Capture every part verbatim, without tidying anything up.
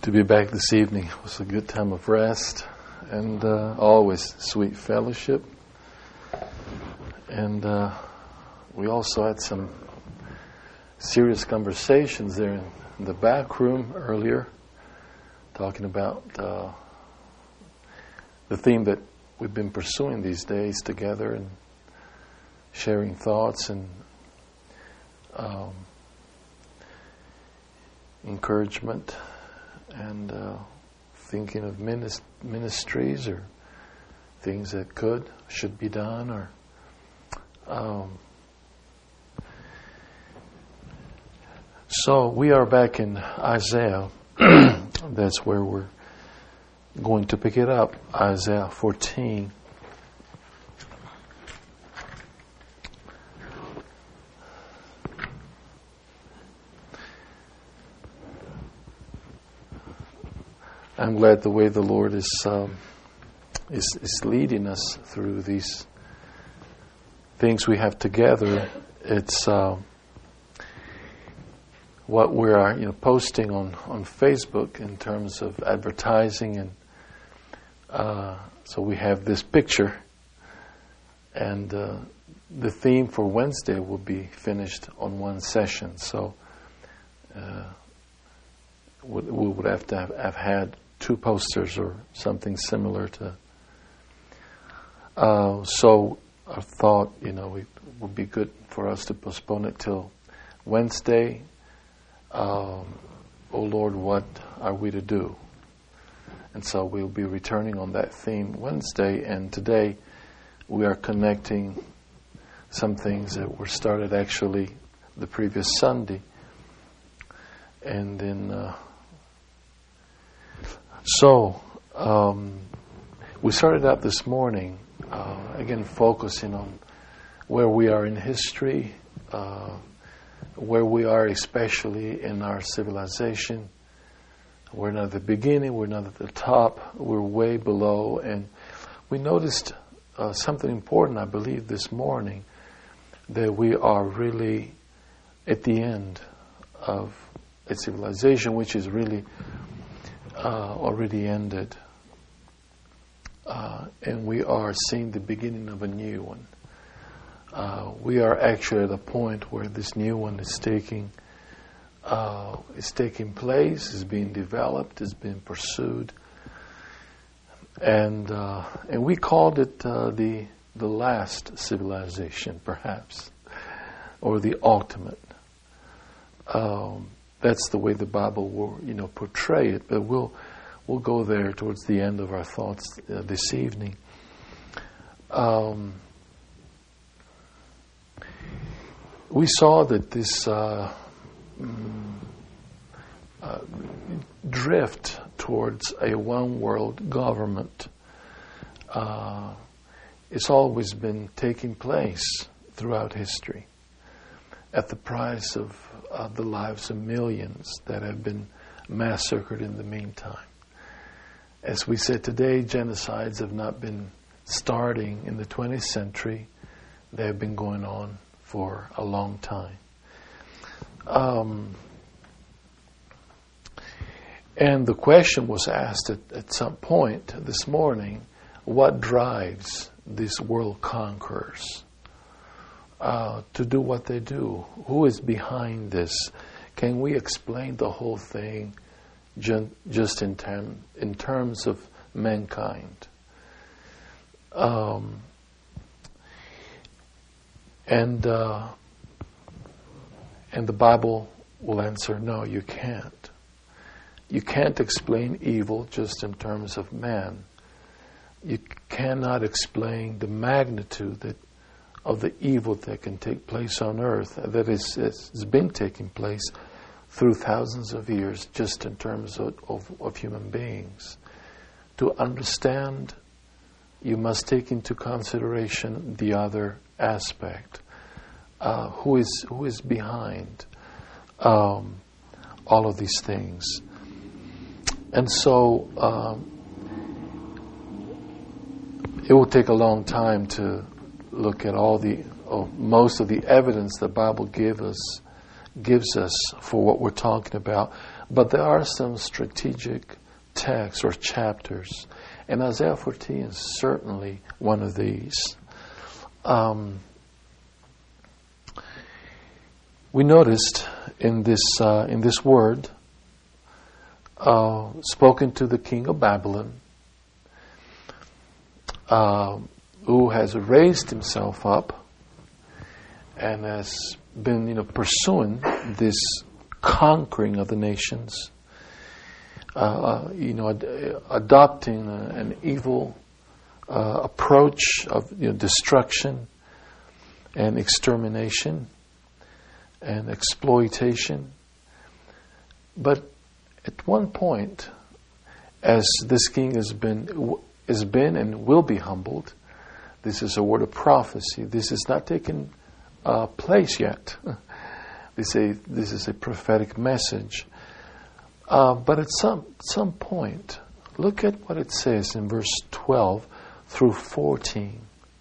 to be back this evening. It was a good time of rest and uh, always sweet fellowship. And uh, we also had some serious conversations there in the back room earlier, talking about uh, the theme that we've been pursuing these days together and sharing thoughts and um, encouragement and uh, thinking of minis- ministries or things that could, should be done. Or um, So we are back in Isaiah. That's where we're going to pick it up, Isaiah fourteen. I'm glad the way the Lord is um, is, is leading us through these things we have together. It's uh, what we are, you know, posting on, on Facebook in terms of advertising, and uh, so we have this picture, and uh, the theme for Wednesday will be finished on one session. So uh, we would have to have, have had two posters or something similar to. Uh, so I thought, you know, it would be good for us to postpone it till Wednesday. Um, oh Lord, what are we to do? And so we'll be returning on that theme Wednesday. And today we are connecting some things that were started actually the previous Sunday. And then. Uh, So, um, we started out this morning, uh, again, focusing on where we are in history, uh, where we are especially in our civilization. We're not at the beginning, we're not at the top, we're way below. And we noticed uh, something important, I believe, this morning, that we are really at the end of a civilization which is really Uh, already ended, uh, and we are seeing the beginning of a new one. Uh, we are actually at a point where this new one is taking uh, is taking place, is being developed, is being pursued, and uh, and we called it uh, the the last civilization, perhaps, or the ultimate. Um, That's the way the Bible will, you know, portray it. But we'll we'll go there towards the end of our thoughts uh, this evening. Um, we saw that this uh, mm, uh, drift towards a one-world government, uh, it's always been taking place throughout history at the price of Uh, the lives of millions that have been massacred in the meantime. As we said today, genocides have not been starting in the twentieth century. They have been going on for a long time. Um, and the question was asked at, at some point this morning, what drives these world conquerors Uh, to do what they do? Who is behind this? Can we explain the whole thing ju- just in, term, in terms of mankind? Um, and uh, and the Bible will answer, no, you can't. You can't explain evil just in terms of man. You cannot explain the magnitude that of the evil that can take place on earth, that is, has been taking place through thousands of years, just in terms of, of, of human beings. To understand, you must take into consideration the other aspect. Uh, who is who is behind um, all of these things? And so um, it will take a long time to look at all the, oh, most of the evidence the Bible give us, gives us for what we're talking about. But there are some strategic texts or chapters, and Isaiah fourteen is certainly one of these. Um, we noticed in this uh, in this word uh, spoken to the king of Babylon, uh, who has raised himself up and has been, you know, pursuing this conquering of the nations, uh, you know, ad- adopting a, an evil uh, approach of, you know, destruction and extermination and exploitation. But at one point, as this king has been has been and will be humbled, this is a word of prophecy. This has not taken uh, place yet. This is a, this is a prophetic message. Uh, but at some some point, look at what it says in verse twelve through fourteen.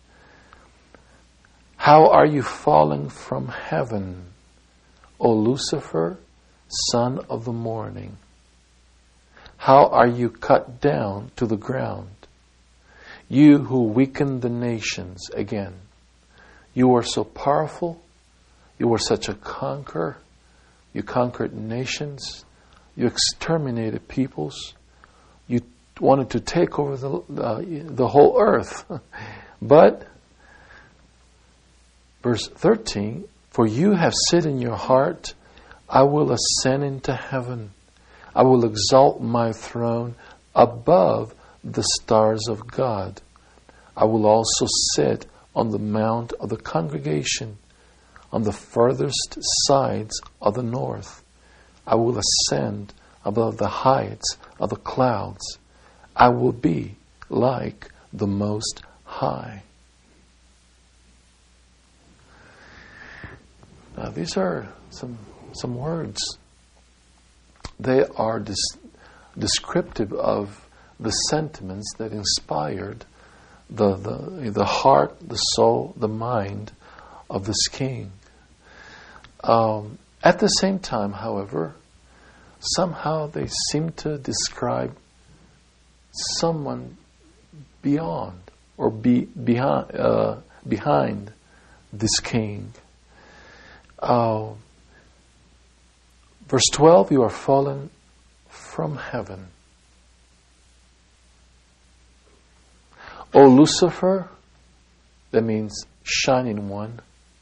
How are you falling from heaven, O Lucifer, son of the morning? How are you cut down to the ground, you who weaken the nations? Again, you are so powerful. You were such a conqueror. You conquered nations. You exterminated peoples. You wanted to take over the uh, the whole earth. But, verse thirteen, for you have said in your heart, I will ascend into heaven. I will exalt my throne above the stars of God. I will also sit on the mount of the congregation, on the furthest sides of the north. I will ascend above the heights of the clouds. I will be like the Most High. Now, these are some some words. They are dis- descriptive of the sentiments that inspired the, the the heart, the soul, the mind of this king. Um, at the same time, however, somehow they seem to describe someone beyond or be behind uh, behind this king. Uh, verse twelve: you are fallen from heaven, O Lucifer. That means shining one.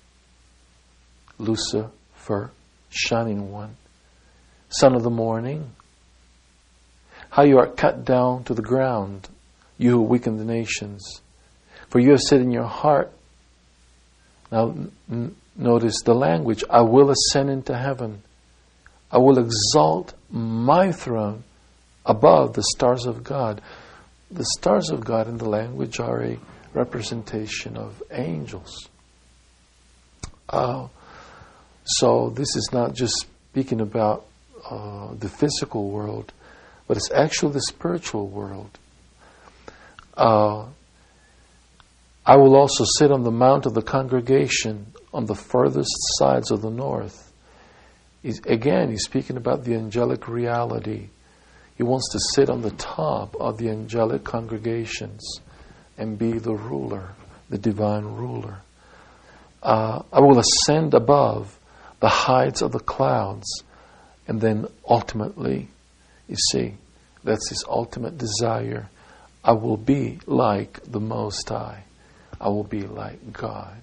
Lucifer, shining one, son of the morning. How you are cut down to the ground, you who weaken the nations. For you have said in your heart, now n- notice the language, I will ascend into heaven. I will exalt my throne above the stars of God. The stars of God in the language are a representation of angels. Uh, so this is not just speaking about uh, the physical world, but it's actually the spiritual world. Uh, I will also sit on the mount of the congregation on the furthest sides of the north. He's, again, he's speaking about the angelic reality. He wants to sit on the top of the angelic congregations and be the ruler, the divine ruler. Uh, I will ascend above the heights of the clouds. And then ultimately, you see, that's his ultimate desire. I will be like the Most High. I will be like God.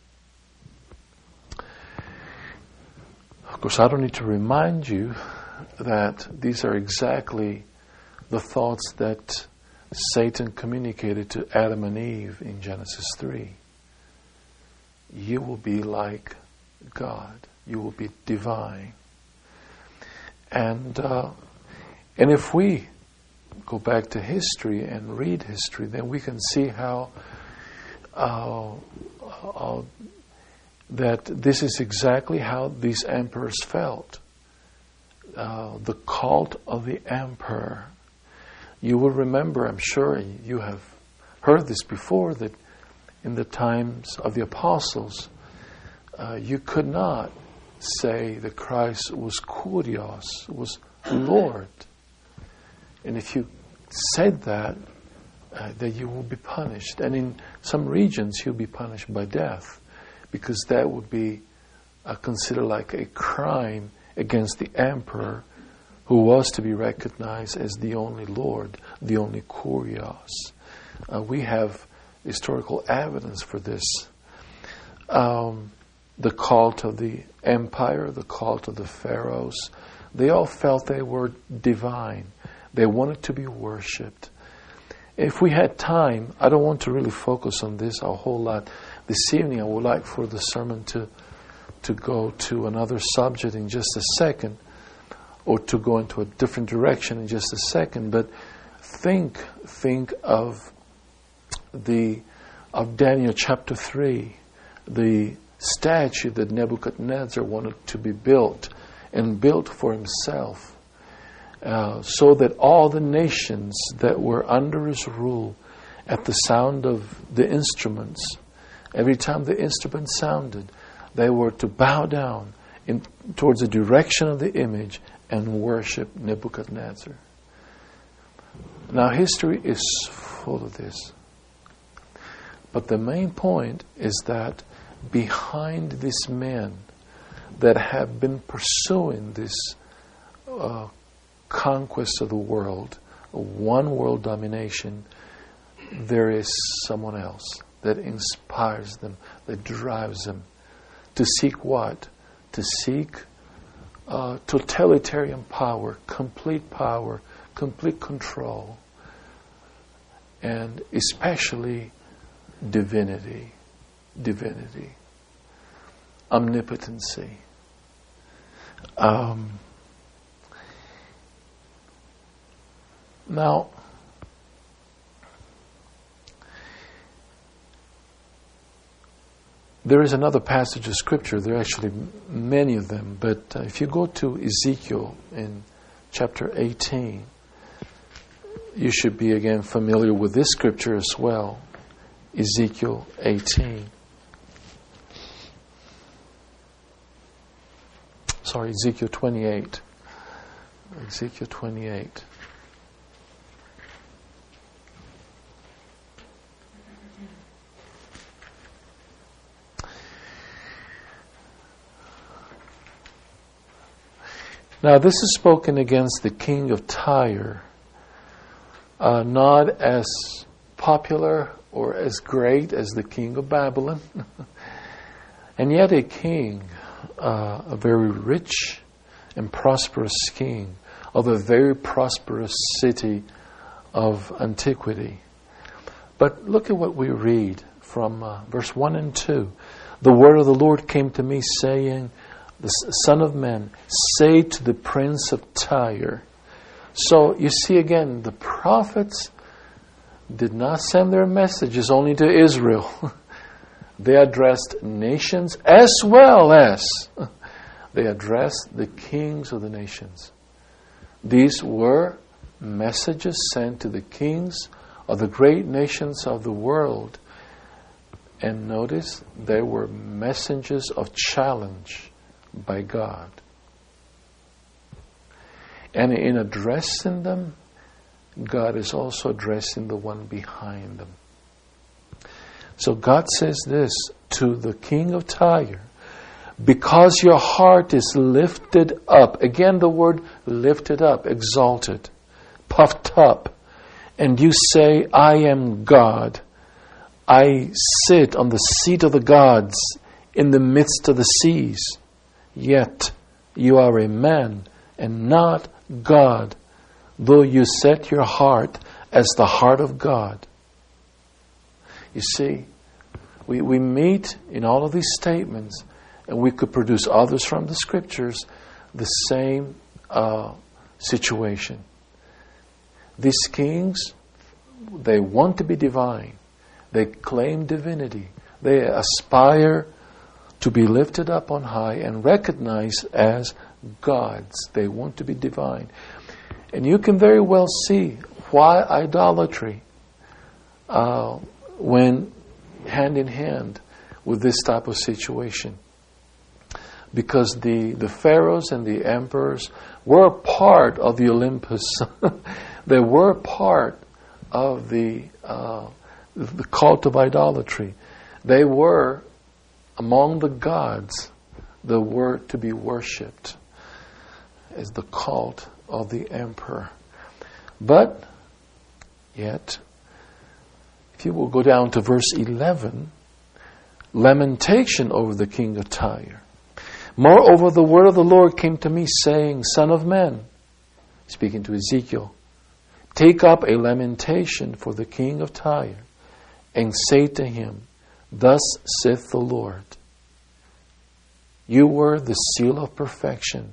Of course, I don't need to remind you that these are exactly the thoughts that Satan communicated to Adam and Eve in Genesis three. You will be like God. You will be divine. And uh, and if we go back to history and read history, then we can see how uh, uh, that this is exactly how these emperors felt. Uh, the cult of the emperor. You will remember, I'm sure you have heard this before, that in the times of the apostles, uh, you could not say that Christ was kurios, was Lord. And if you said that, uh, that you will be punished. And in some regions, you'll be punished by death, because that would be uh, considered like a crime against the emperor, who was to be recognized as the only Lord, the only Kurios. Uh, we have historical evidence for this. Um, the cult of the empire, the cult of the pharaohs, they all felt they were divine. They wanted to be worshipped. If we had time, I don't want to really focus on this a whole lot this evening. I would like for the sermon to to go to another subject in just a second, or to go into a different direction in just a second. But think, think of the of Daniel chapter three, the statue that Nebuchadnezzar wanted to be built, and built for himself, uh, so that all the nations that were under his rule, at the sound of the instruments, every time the instrument sounded, they were to bow down in, towards the direction of the image and worship Nebuchadnezzar. Now, history is full of this. But the main point is that behind these men that have been pursuing this uh, conquest of the world, one world domination, there is someone else that inspires them, that drives them to seek what? To seek uh, totalitarian power, complete power, complete control, and especially divinity, divinity, omnipotency. Um, now, there is another passage of Scripture. There are actually many of them. But uh, if you go to Ezekiel in chapter eighteen, you should be again familiar with this Scripture as well. Ezekiel eighteen. Sorry, Ezekiel twenty-eight. Ezekiel twenty-eight. Now, this is spoken against the king of Tyre, uh, not as popular or as great as the king of Babylon, and yet a king, uh, a very rich and prosperous king of a very prosperous city of antiquity. But look at what we read from uh, verse one and two. The word of the Lord came to me, saying, the Son of Man, say to the prince of Tyre. So you see again, the prophets did not send their messages only to Israel. They addressed nations as well as they addressed the kings of the nations. These were messages sent to the kings of the great nations of the world. And notice, they were messengers of challenge by God. And in addressing them, God is also addressing the one behind them. So God says this to the king of Tyre: because your heart is lifted up. Again, the word lifted up, exalted, puffed up. And you say, I am God. I sit on the seat of the gods in the midst of the seas. Yet you are a man and not God, though you set your heart as the heart of God. You see, we, we meet in all of these statements, and we could produce others from the Scriptures, the same uh, situation. These kings, they want to be divine. They claim divinity. They aspire to be lifted up on high and recognized as gods. They want to be divine. And you can very well see why idolatry uh, went hand in hand with this type of situation. because the, the pharaohs and the emperors were part of the Olympus. They were part of the, uh, the cult of idolatry. They were among the gods that were to be worshipped as the cult of the emperor. But yet, if you will go down to verse eleven, lamentation over the king of Tyre. Moreover, the word of the Lord came to me, saying, Son of man, speaking to Ezekiel, take up a lamentation for the king of Tyre, and say to him, Thus saith the Lord, you were the seal of perfection,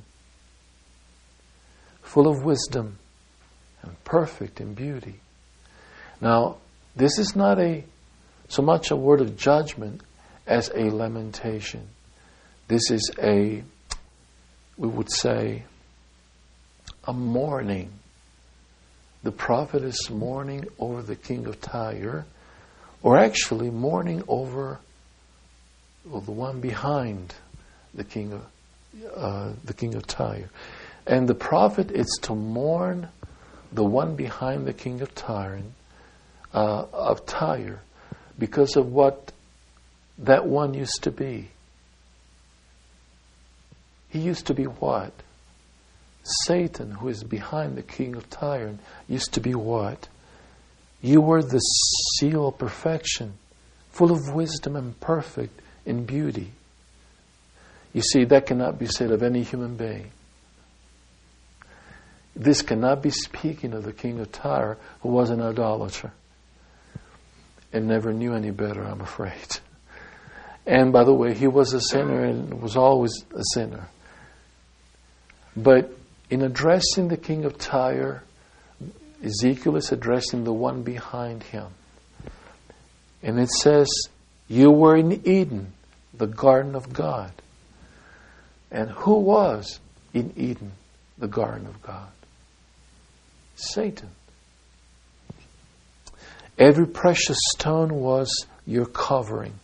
full of wisdom, and perfect in beauty. Now, this is not a so much a word of judgment as a lamentation. This is a, we would say, a mourning. The prophet is mourning over the king of Tyre, or actually mourning over well, the one behind the king of uh, the king of Tyre. And the prophet is to mourn the one behind the king of Tyre, uh, of Tyre, because of what that one used to be. He used to be what? Satan, who is behind the king of Tyre, used to be what? You were the seal of perfection, full of wisdom and perfect in beauty. You see, that cannot be said of any human being. This cannot be speaking of the king of Tyre, who was an idolater and never knew any better, I'm afraid. And by the way, he was a sinner and was always a sinner. But in addressing the king of Tyre, Ezekiel is addressing the one behind him. And it says, you were in Eden, the garden of God. And who was in Eden, the garden of God? Satan. Every precious stone was your covering.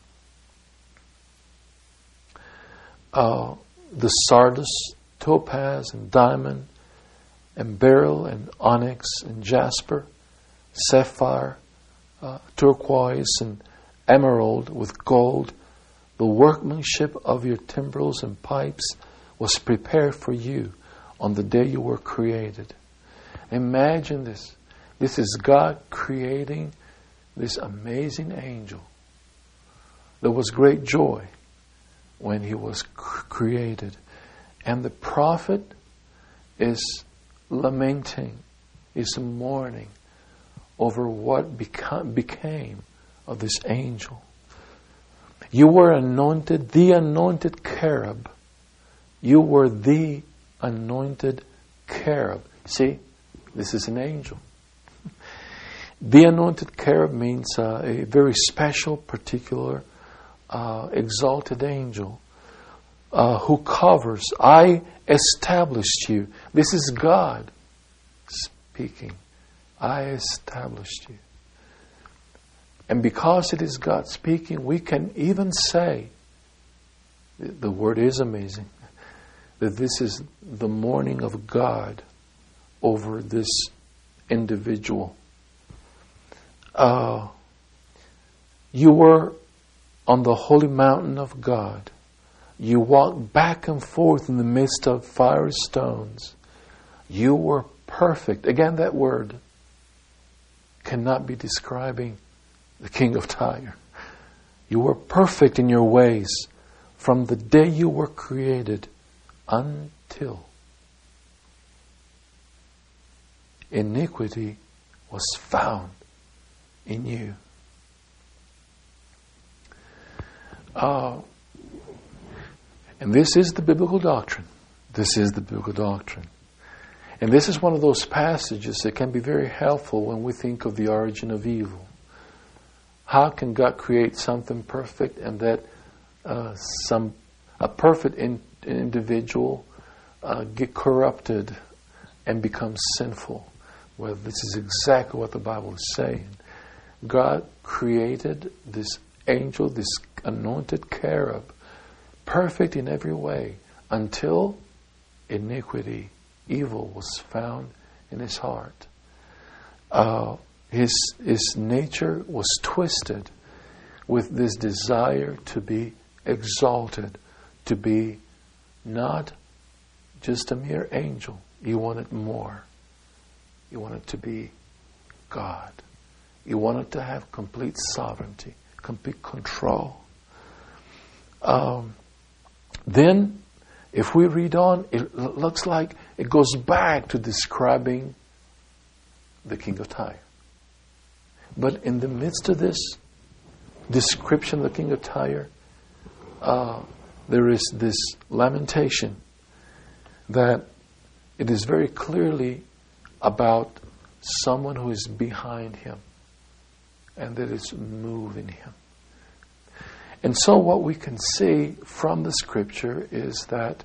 Uh, the sardius, topaz, and diamond, and beryl, and onyx, and jasper, sapphire, uh, turquoise, and emerald with gold. The workmanship of your timbrels and pipes was prepared for you on the day you were created. Imagine this. This is God creating this amazing angel. There was great joy when he was created. And the prophet is lamenting, is mourning over what beca- became of this angel. You were anointed, the anointed cherub. You were the anointed cherub. See, this is an angel. The anointed cherub means uh, a very special, particular, uh, exalted angel uh, who covers. I established you. This is God speaking. I established you. And because it is God speaking, we can even say, the word is amazing, that this is the mourning of God over this individual. Uh, you were on the holy mountain of God. You walked back and forth in the midst of fiery stones. You were perfect. Again, that word cannot be describing the king of Tyre. You were perfect in your ways from the day you were created until iniquity was found in you. Uh, and this is the biblical doctrine. This is the biblical doctrine. And this is one of those passages that can be very helpful when we think of the origin of evil. How can God create something perfect and that uh, some a perfect in, individual uh, get corrupted and become sinful? Well, this is exactly what the Bible is saying. God created this angel, this anointed cherub, perfect in every way, until iniquity, evil was found in his heart. Uh, his, his nature was twisted with this desire to be exalted, to be not just a mere angel. He wanted more. He wanted to be God. He wanted to have complete sovereignty, complete control. Um, then, if we read on, it looks like it goes back to describing the king of Tyre. But in the midst of this description of the king of Tyre, uh, there is this lamentation that it is very clearly about someone who is behind him and that is moving him. And so what we can see from the scripture is that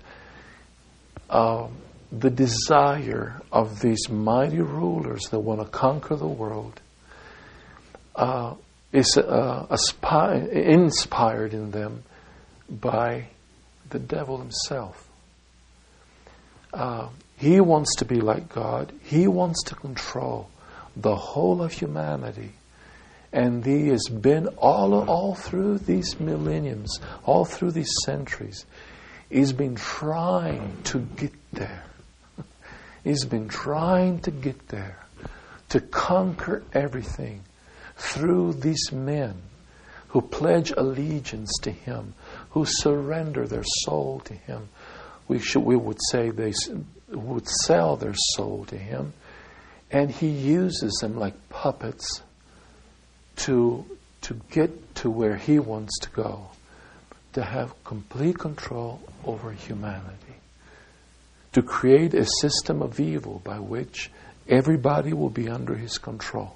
uh, the desire of these mighty rulers that want to conquer the world uh, is uh, aspi- inspired in them by the devil himself. Uh, he wants to be like God. He wants to control the whole of humanity. And he has been all, all through these millenniums, all through these centuries. He's been trying to get there. He's been trying to get there, to conquer everything through these men who pledge allegiance to him, who surrender their soul to him. We should, we would say they would sell their soul to him, and he uses them like puppets to to get to where he wants to go, to have complete control over humanity, to create a system of evil by which everybody will be under his control.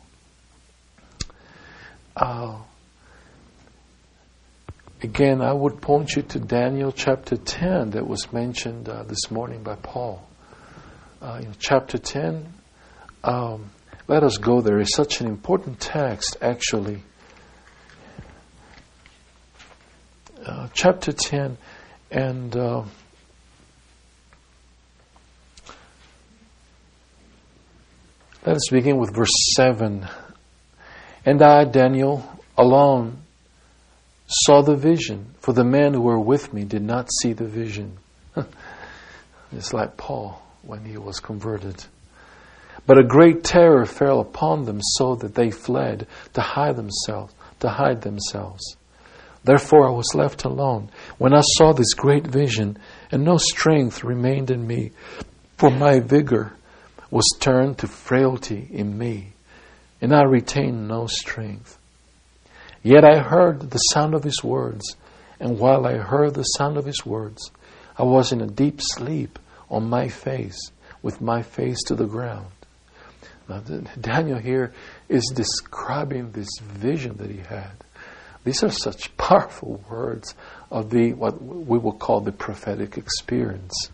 Uh, again, I would point you to Daniel chapter ten that was mentioned uh, this morning by Paul. Uh, you know, chapter ten, um, let us go there. It's such an important text, actually. Uh, chapter ten, and uh, let us begin with verse seven. And I, Daniel, alone saw the vision, for the men who were with me did not see the vision. It's like Paul when he was converted. But a great terror fell upon them, so that they fled to hide themselves, to hide themselves. Therefore I was left alone when I saw this great vision, and no strength remained in me, for my vigor was turned to frailty in me, and I retained no strength. Yet I heard the sound of his words, and while I heard the sound of his words, I was in a deep sleep on my face, with my face to the ground. Now, Daniel here is describing this vision that he had. These are such powerful words of the what we will call the prophetic experience.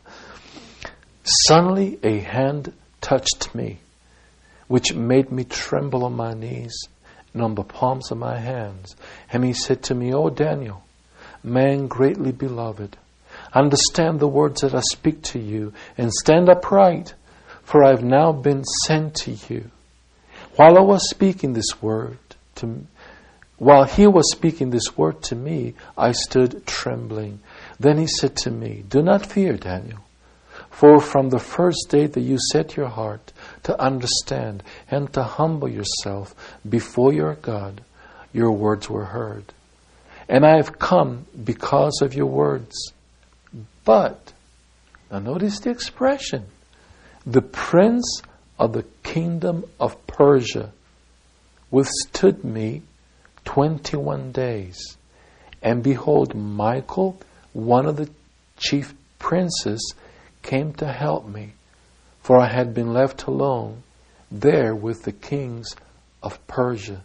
Suddenly a hand touched me, which made me tremble on my knees and on the palms of my hands. And he said to me, O Daniel, man greatly beloved, understand the words that I speak to you, and stand upright, for I have now been sent to you. While I was speaking this word to while he was speaking this word to me, I stood trembling. Then he said to me, do not fear, Daniel, for from the first day that you set your heart to understand and to humble yourself before your God, your words were heard. And I have come because of your words. But, now notice the expression, the prince of the kingdom of Persia withstood me twenty-one days. And behold, Michael, one of the chief princes, came to help me, for I had been left alone there with the kings of Persia.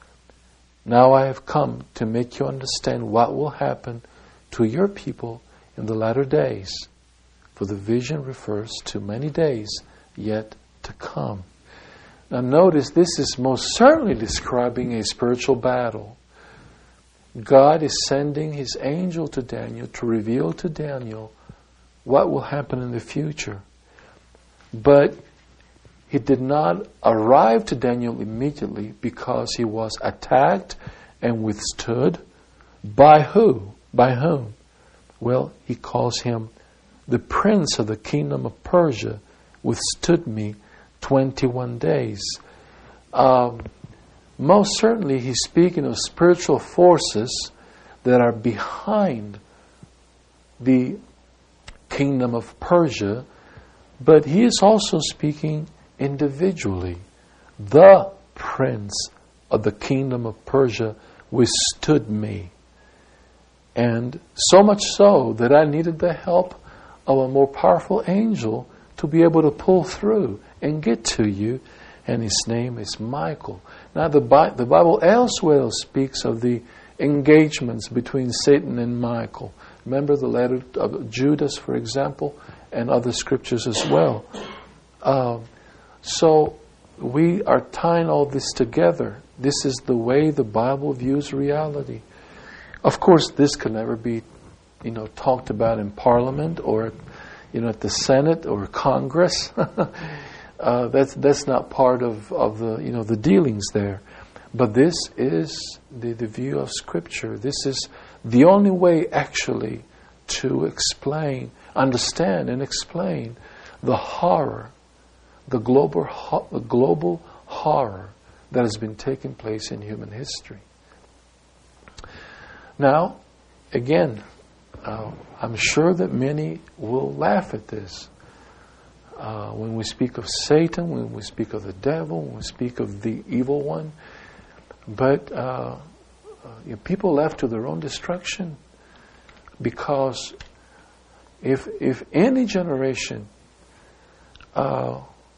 Now I have come to make you understand what will happen to your people in the latter days, for the vision refers to many days yet to come. Now notice, this is most certainly describing a spiritual battle. God is sending his angel to Daniel to reveal to Daniel what will happen in the future. But it did not arrive to Daniel immediately because he was attacked and withstood. By who? By whom? Well, he calls him the prince of the kingdom of Persia withstood me twenty-one days. Um, most certainly he's speaking of spiritual forces that are behind the kingdom of Persia, but he is also speaking individually. The prince of the kingdom of Persia withstood me. And so much so that I needed the help of a more powerful angel to be able to pull through and get to you. And his name is Michael. Now the, Bi- the Bible elsewhere speaks of the engagements between Satan and Michael. Remember the letter of Judas, for example, and other scriptures as well. Um, so we are tying all this together. This is the way the Bible views reality. Of course, this can never be, you know, talked about in Parliament or, you know, at the Senate or Congress. uh, that's that's not part of, of the you know the dealings there. But this is the, the view of Scripture. This is the only way actually to explain, understand, and explain the horror, the global ho- the global horror that has been taking place in human history. Now, again, uh, I'm sure that many will laugh at this. Uh, when we speak of Satan, when we speak of the devil, when we speak of the evil one, but uh, uh, you know, people left to their own destruction, because if if any generation uh,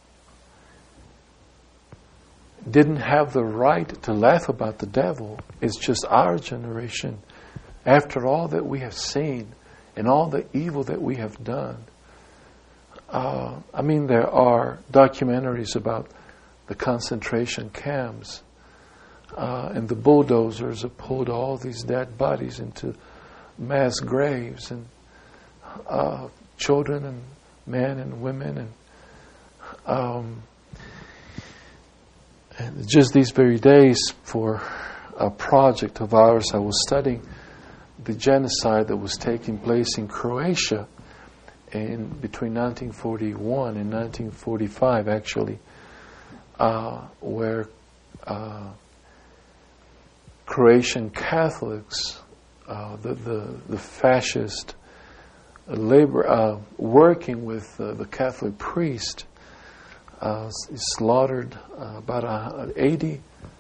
didn't have the right to laugh about the devil, it's just our generation. After all that we have seen and all the evil that we have done, uh, I mean, there are documentaries about the concentration camps, uh, and the bulldozers have pulled all these dead bodies into mass graves, and uh, children and men and women, and um, And just these very days, for a project of ours, I was studying the genocide that was taking place in Croatia in between nineteen forty-one and nineteen forty-five, actually, uh, where uh, Croatian Catholics, uh, the, the the fascist labor, uh, working with uh, the Catholic priest, Uh, slaughtered uh, about uh, eighty,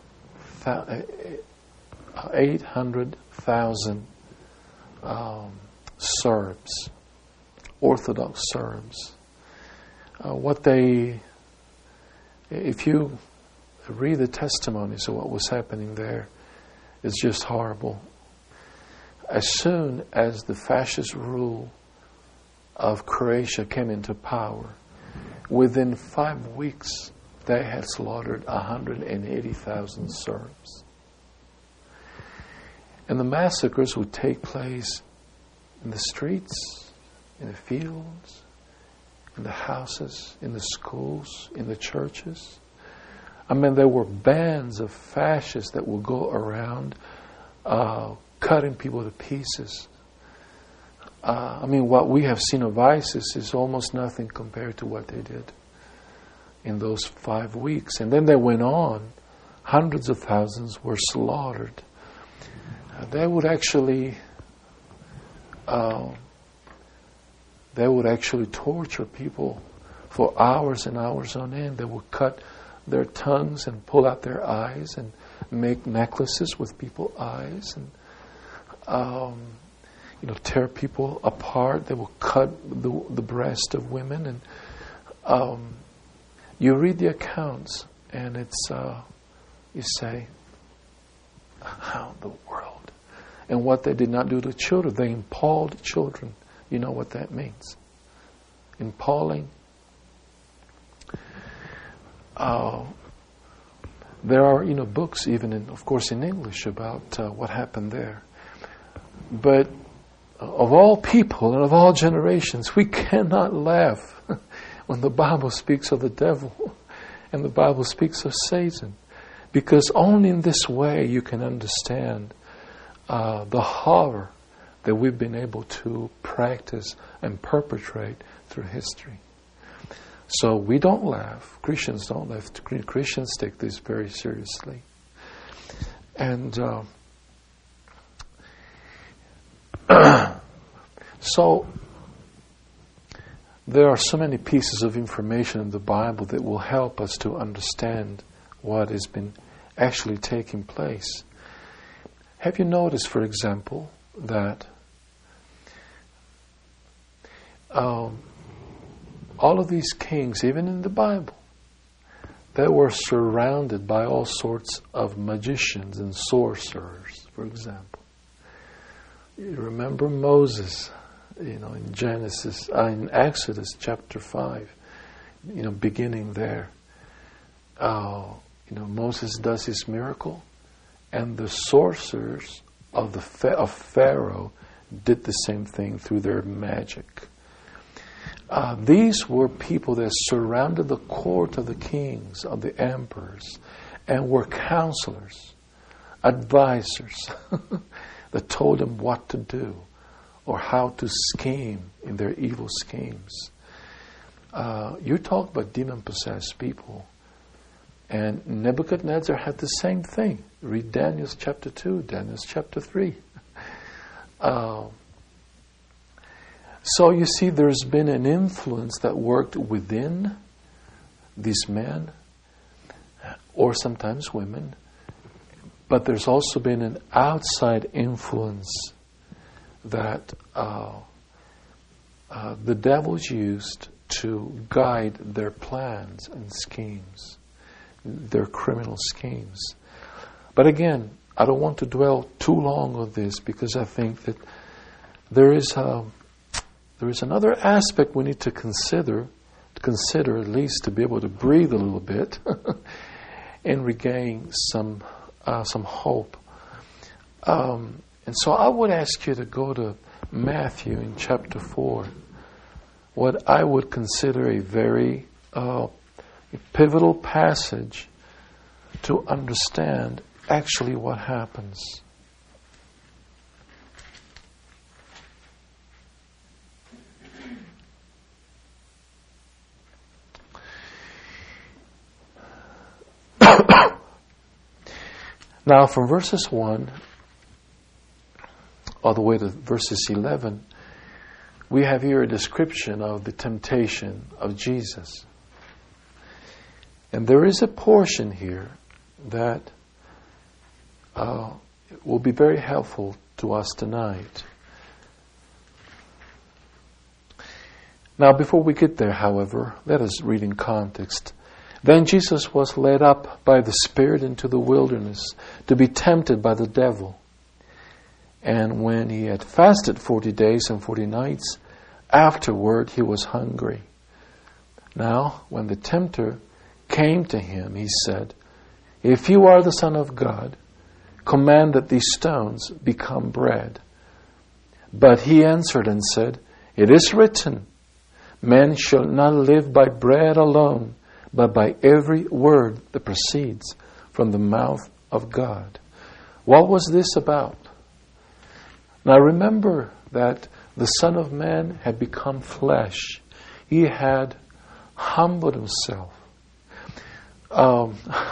eight hundred thousand um, Serbs, Orthodox Serbs. Uh, what they, if you read the testimonies of what was happening there, it's just horrible. As soon as the fascist rule of Croatia came into power, within five weeks, they had slaughtered one hundred eighty thousand Serbs. And the massacres would take place in the streets, in the fields, in the houses, in the schools, in the churches. I mean, there were bands of fascists that would go around uh, cutting people to pieces. Uh, I mean, what we have seen of ISIS is almost nothing compared to what they did in those five weeks. And then they went on. Hundreds of thousands were slaughtered. Uh, they would actually, uh, they would actually torture people for hours and hours on end. They would cut their tongues and pull out their eyes and make necklaces with people's eyes, and um, you know, tear people apart. They will cut the, the breast of women, and um, you read the accounts, and it's uh, you say, how in the world? And what they did not do to children, they impaled children. You know what that means? Impaling. Uh, there are, you know, books, even in, of course, in English about uh, what happened there. But of all people and of all generations, we cannot laugh when the Bible speaks of the devil and the Bible speaks of Satan. Because only in this way you can understand uh, the horror that we've been able to practice and perpetrate through history. So we don't laugh. Christians don't laugh. Christians take this very seriously. And uh, so there are so many pieces of information in the Bible that will help us to understand what has been actually taking place. Have you noticed, for example, that um, all of these kings, even in the Bible, they were surrounded by all sorts of magicians and sorcerers, for example. You remember Moses, you know, in Genesis, uh, in Exodus chapter five, you know, beginning there. Uh, you know, Moses does his miracle, and the sorcerers of the Pha- of Pharaoh did the same thing through their magic. Uh, these were people that surrounded the court of the kings, of the emperors, and were counselors, advisors, that told them what to do or how to scheme in their evil schemes. Uh, you talk about demon-possessed people, and Nebuchadnezzar had the same thing. Read Daniel chapter two, Daniel chapter three. Uh, So you see, there's been an influence that worked within these men, or sometimes women, but there's also been an outside influence that uh, uh, the devil's used to guide their plans and schemes, their criminal schemes. But again, I don't want to dwell too long on this, because I think that there is a There is another aspect we need to consider, to consider at least to be able to breathe a little bit and regain some uh, some hope. Um, and so I would ask you to go to Matthew in chapter four, what I would consider a very uh, pivotal passage to understand actually what happens. Now, from verses one all the way to verses eleven, we have here a description of the temptation of Jesus. And there is a portion here that uh, will be very helpful to us tonight. Now, before we get there, however, let us read in context. Then Jesus was led up by the Spirit into the wilderness to be tempted by the devil. And when he had fasted forty days and forty nights, afterward he was hungry. Now, when the tempter came to him, he said, "If you are the Son of God, command that these stones become bread." But he answered and said, "It is written, man shall not live by bread alone, but by every word that proceeds from the mouth of God." What was this about? Now remember that the Son of Man had become flesh. He had humbled himself. Um,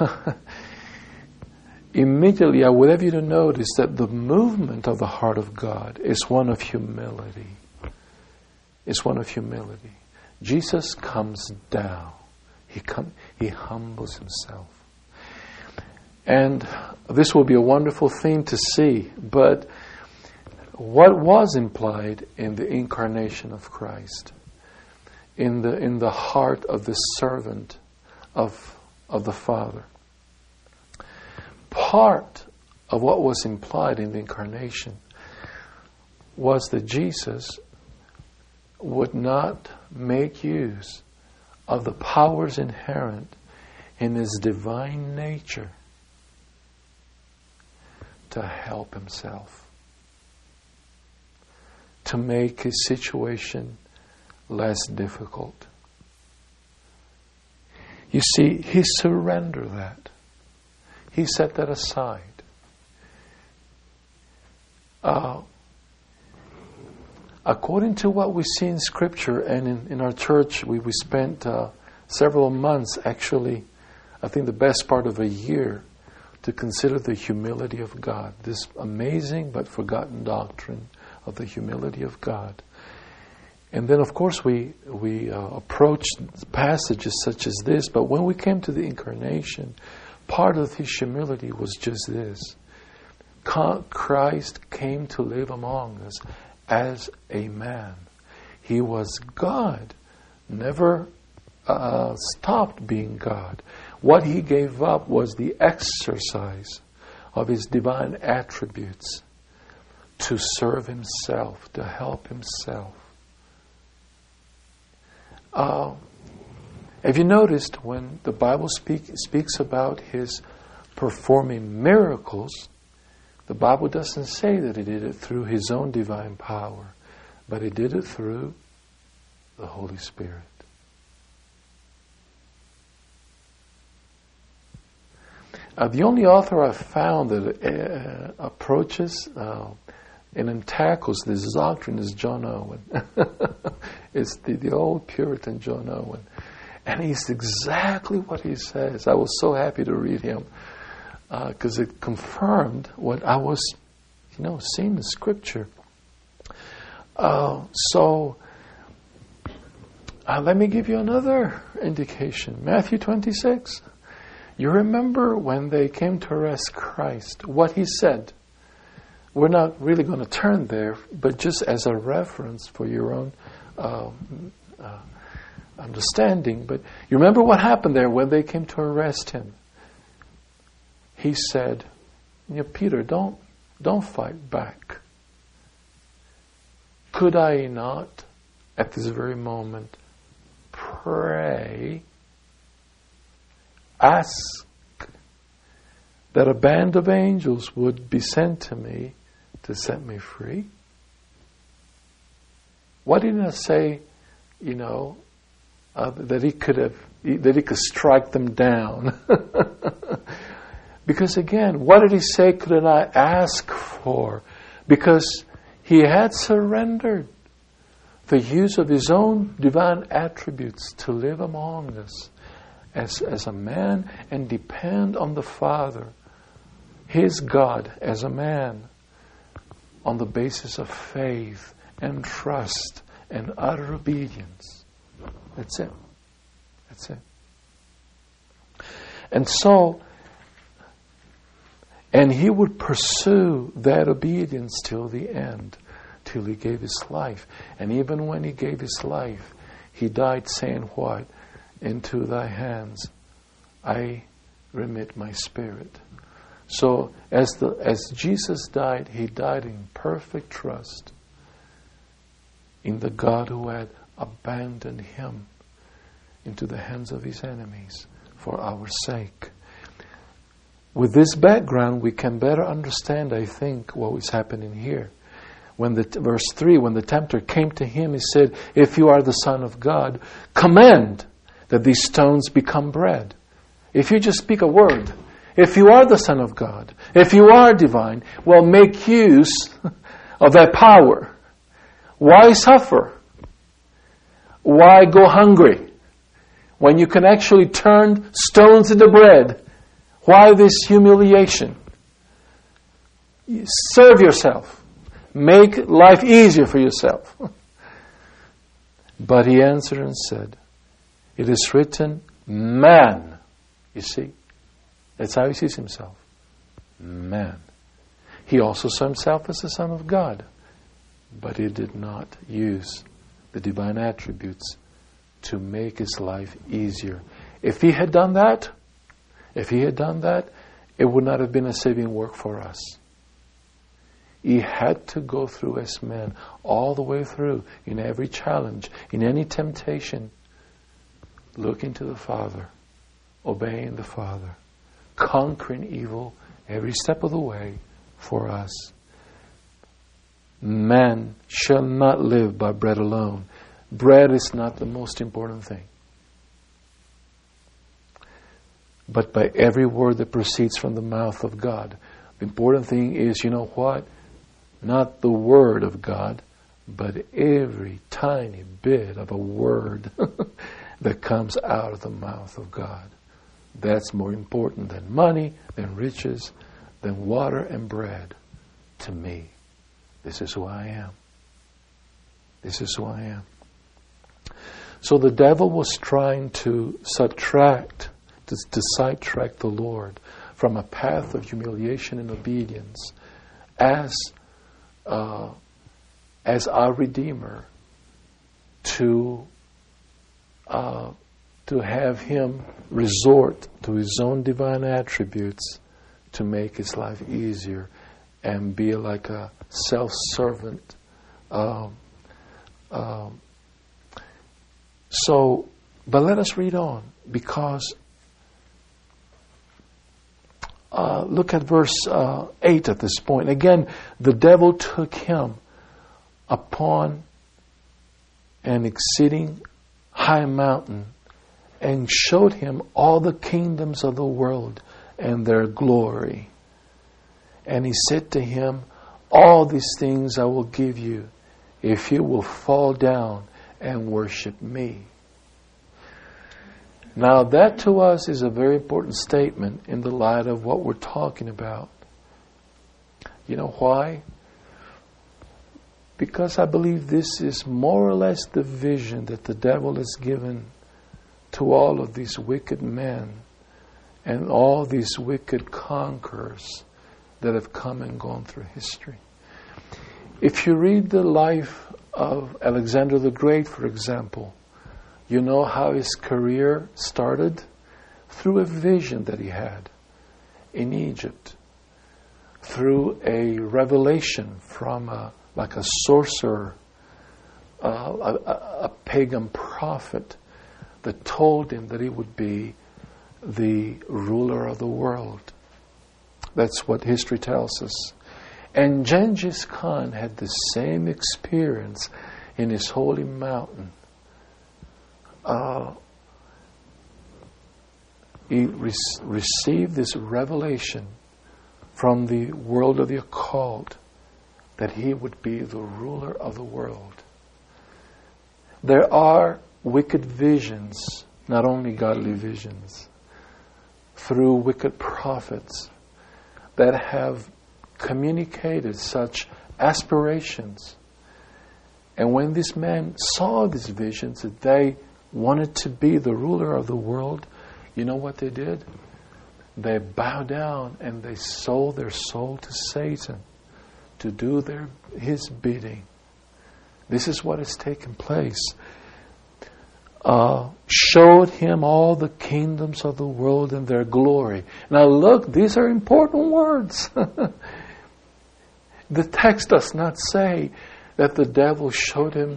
immediately I would have you to notice that the movement of the heart of God is one of humility. It's one of humility. Jesus comes down. He come, he humbles himself. And this will be a wonderful thing to see. But what was implied in the incarnation of Christ, in the in the heart of this servant of of the Father? Part of what was implied in the incarnation was that Jesus would not make use of the powers inherent in his divine nature to help himself. to make his situation less difficult. You see, he surrendered that. He set that aside. Uh, according to what we see in Scripture, and in, in our church, we, we spent uh, several months, actually, I think the best part of a year, to consider the humility of God. This amazing but forgotten doctrine of the humility of God. And then, of course, we we uh, approached passages such as this, but when we came to the incarnation, part of his humility was just this. Christ came to live among us as a man. He was God, never uh, stopped being God. What he gave up was the exercise of his divine attributes to serve himself, to help himself. Uh, have you noticed when the Bible speak, speaks about his performing miracles, the Bible doesn't say that he did it through his own divine power, but he did it through the Holy Spirit. Uh, the only author I've found that uh, approaches uh, and then tackles this doctrine is John Owen. It's the, the old Puritan John Owen. And he's exactly what he says. I was so happy to read him because uh, it confirmed what I was, you know, seeing in Scripture. Uh, so, uh, let me give you another indication. Matthew twenty-six. You remember when they came to arrest Christ, what he said. We're not really going to turn there, but just as a reference for your own uh, uh, understanding. But you remember what happened there when they came to arrest him? He said, you know, Peter, don't don't fight back. Could I not, at this very moment, pray, ask that a band of angels would be sent to me to set me free? Why didn't I say, you know, uh, that he could have, that he could strike them down? Because again, what did he say could I ask for? Because he had surrendered the use of his own divine attributes to live among us as, as a man and depend on the Father, his God, as a man, on the basis of faith and trust and utter obedience. That's it. That's it. And so, and he would pursue that obedience till the end, till he gave his life. And even when he gave his life, he died saying what? Into thy hands I remit my spirit. So as the as Jesus died, he died in perfect trust in the God who had abandoned him into the hands of his enemies for our sake. With this background, we can better understand, I think, what was happening here. When the verse three, when the tempter came to him, he said, "If you are the Son of God, command that these stones become bread." If you just speak a word, if you are the Son of God, if you are divine, well, make use of that power. Why suffer? Why go hungry when you can actually turn stones into bread? Why this humiliation? Serve yourself. Make life easier for yourself. But he answered and said, "It is written, man." You see? That's how he sees himself. Man. He also saw himself as the Son of God. But he did not use the divine attributes to make his life easier. If he had done that, if he had done that, it would not have been a saving work for us. He had to go through as man, all the way through, in every challenge, in any temptation, looking to the Father, obeying the Father, conquering evil every step of the way for us. Man shall not live by bread alone. Bread is not the most important thing, but by every word that proceeds from the mouth of God. The important thing is, you know what? Not the word of God, but every tiny bit of a word that comes out of the mouth of God. That's more important than money, than riches, than water and bread to me. This is who I am. This is who I am. So the devil was trying to subtract, to, to sidetrack the Lord from a path of humiliation and obedience as uh, as our Redeemer, to uh, to have Him resort to His own divine attributes to make His life easier and be like a self-servant. Um, um, so, but let us read on, because uh, look at verse uh, eight at this point. Again, the devil took him upon an exceeding high mountain and showed him all the kingdoms of the world and their glory. And he said to him, all these things I will give you if you will fall down and worship me. Now that to us is a very important statement in the light of what we're talking about. You know why? Because I believe this is more or less the vision that the devil has given to all of these wicked men and all these wicked conquerors that have come and gone through history. If you read the life of Alexander the Great, for example, you know how his career started? Through a vision that he had in Egypt, through a revelation from a, like a sorcerer, uh, a, a, a pagan prophet that told him that he would be the ruler of the world. That's what history tells us. And Genghis Khan had the same experience in his holy mountain. Uh, he re- received this revelation from the world of the occult that he would be the ruler of the world. There are wicked visions, not only godly visions, through wicked prophets that have communicated such aspirations. And when these men saw these visions that they wanted to be the ruler of the world, you know what they did? They bowed down and they sold their soul to Satan to do their his bidding. This is what has taken place. Uh, showed him all the kingdoms of the world and their glory. Now look, these are important words. The text does not say that the devil showed him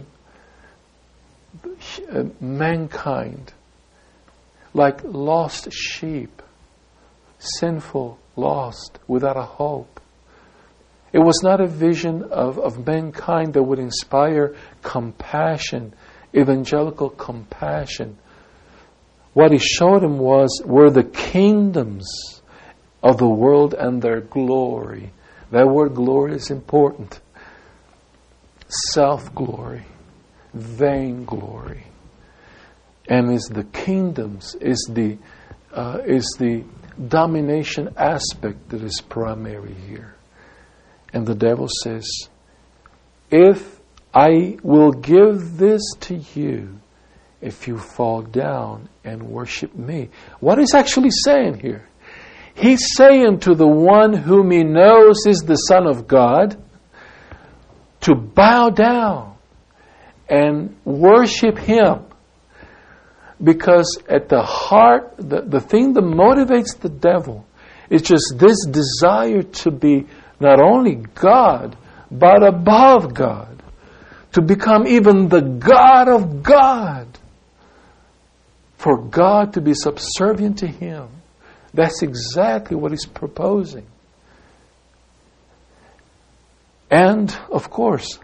uh, mankind like lost sheep, sinful, lost, without a hope. It was not a vision of, of mankind that would inspire compassion, evangelical compassion. What he showed him was were the kingdoms of the world and their glory. That word glory is important. Self-glory, vainglory, and is the kingdoms, is the uh, is the domination aspect that is primary here. And the devil says, if I will give this to you if you fall down and worship me. What is actually saying here? He's saying to the one whom he knows is the Son of God to bow down and worship him. Because at the heart, the, the thing that motivates the devil is just this desire to be not only God, but above God. To become even the God of God. For God to be subservient to him. That's exactly what he's proposing. And, of course,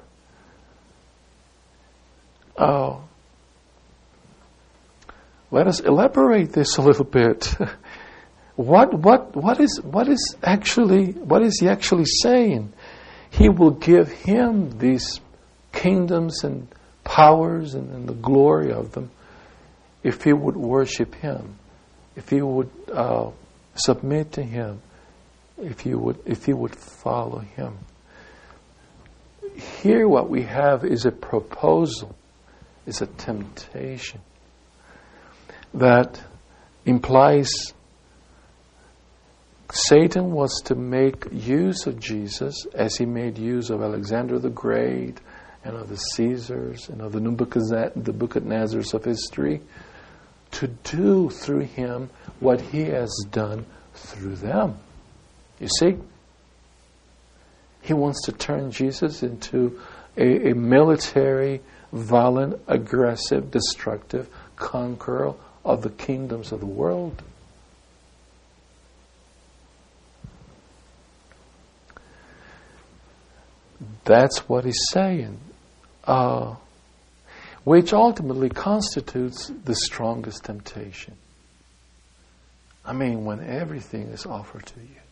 uh, let us elaborate this a little bit. What what what is what is actually what is he actually saying? He will give him these kingdoms and powers and, and the glory of them if he would worship him, if he would uh, submit to him, if he would if he would follow him. Here, what we have is a proposal, is a temptation that implies Satan was to make use of Jesus as he made use of Alexander the Great and of the Caesars and of the Nebuchadnezzars of history, to do through him what he has done through them. You see? He wants to turn Jesus into a, a military, violent, aggressive, destructive conqueror of the kingdoms of the world. That's what he's saying, uh, which ultimately constitutes the strongest temptation. I mean, when everything is offered to you.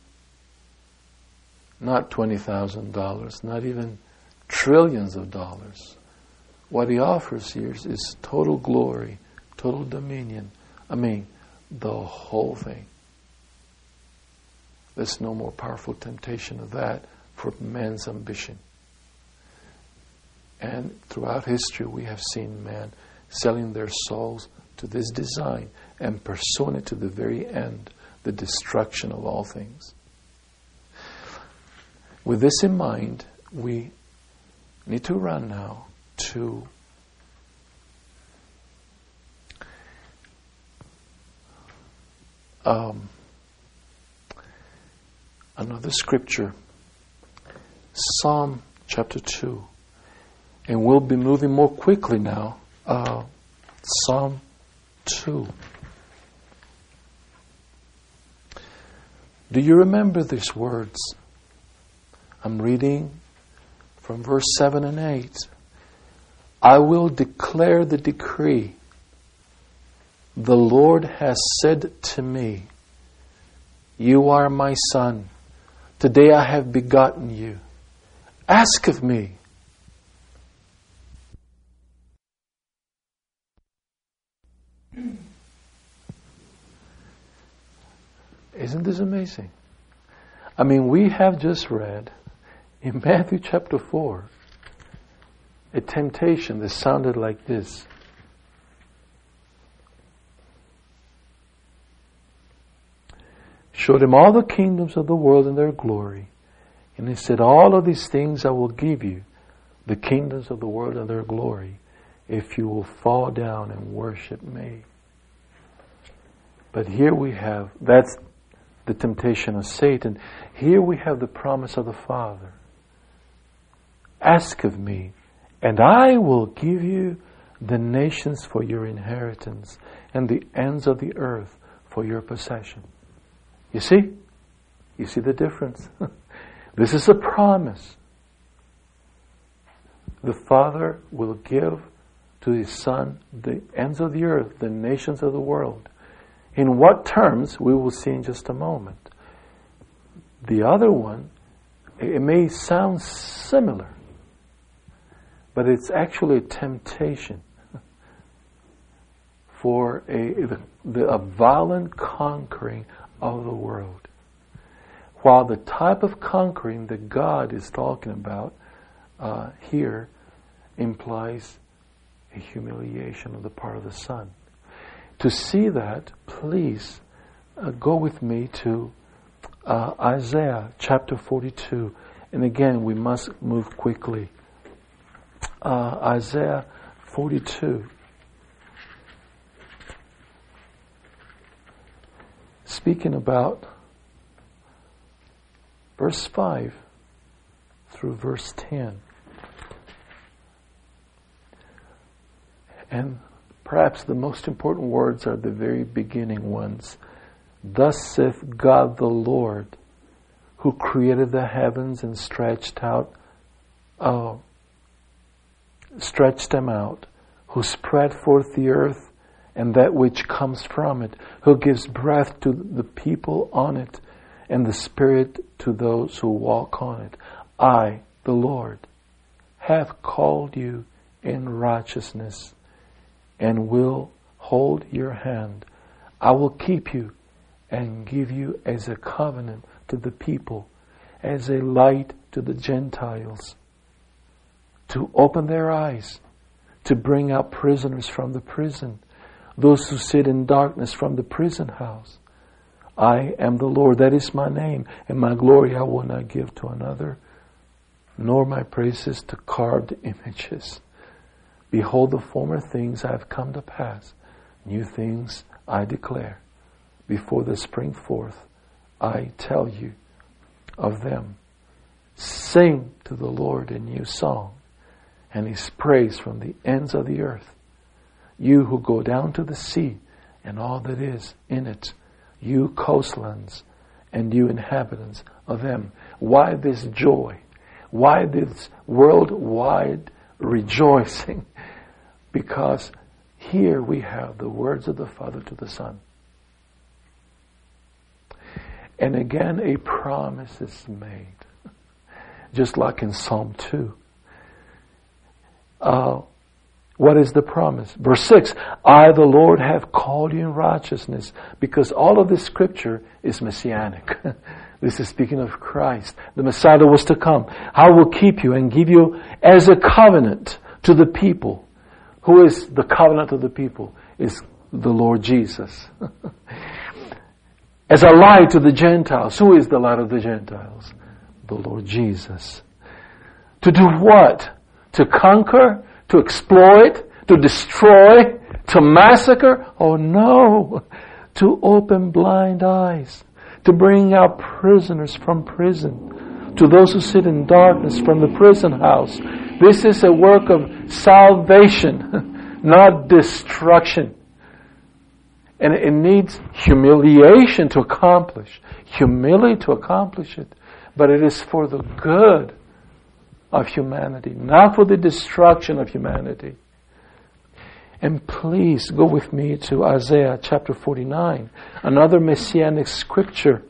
Not twenty thousand dollars, not even trillions of dollars. What he offers here is, is total glory, total dominion. I mean, the whole thing. There's no more powerful temptation of that for man's ambition. And throughout history, we have seen men selling their souls to this design and pursuing it to the very end, the destruction of all things. With this in mind, we need to run now to um, another scripture, Psalm chapter two. And we'll be moving more quickly now. Uh, Psalm two. Do you remember these words? I'm reading from verse seven and eight. I will declare the decree. The Lord has said to me, you are my son. Today I have begotten you. Ask of me. Isn't this amazing? I mean, we have just read in Matthew chapter four a temptation that sounded like this. Showed him all the kingdoms of the world and their glory. And he said, all of these things I will give you, the kingdoms of the world and their glory, if you will fall down and worship me. But here we have, that's the temptation of Satan. Here we have the promise of the Father. Ask of me, and I will give you the nations for your inheritance, and the ends of the earth for your possession. You see? You see the difference? This is a promise. The Father will give to His Son the ends of the earth, the nations of the world. In what terms, we will see in just a moment. The other one, it may sound similar, but it's actually a temptation for a, the, a violent conquering of the world. While the type of conquering that God is talking about uh, here implies a humiliation on the part of the Son. To see that, please uh, go with me to uh, Isaiah chapter forty-two. And again, we must move quickly. Uh, Isaiah forty-two. Speaking about verse five through verse ten. And perhaps the most important words are the very beginning ones. Thus saith God the Lord, who created the heavens and stretched out uh, stretched them out, who spread forth the earth and that which comes from it, who gives breath to the people on it and the spirit to those who walk on it. I, the Lord, have called you in righteousness and will hold your hand. I will keep you and give you as a covenant to the people, as a light to the Gentiles, to open their eyes, to bring out prisoners from the prison, those who sit in darkness from the prison house. I am the Lord, that is my name, and my glory I will not give to another, nor my praises to carved images. Behold, the former things I have come to pass, new things I declare. Before they spring forth, I tell you of them. Sing to the Lord a new song, and His praise from the ends of the earth. You who go down to the sea and all that is in it, you coastlands and you inhabitants of them. Why this joy? Why this worldwide rejoicing? Because here we have the words of the Father to the Son. And again a promise is made. Just like in Psalm two. Uh, what is the promise? Verse six, I, the Lord, have called you in righteousness. Because all of this scripture is messianic. This is speaking of Christ. The Messiah that was to come. I will keep you and give you as a covenant to the people. Who is the covenant of the people? Is the Lord Jesus. As a light to the Gentiles. Who is the light of the Gentiles? The Lord Jesus. To do what? To conquer? To exploit? To destroy? To massacre? Oh no! To open blind eyes. To bring out prisoners from prison. To those who sit in darkness from the prison house. This is a work of salvation, not destruction. And it needs humiliation to accomplish. Humility to accomplish it. But it is for the good of humanity, not for the destruction of humanity. And please go with me to Isaiah chapter forty-nine, another messianic scripture.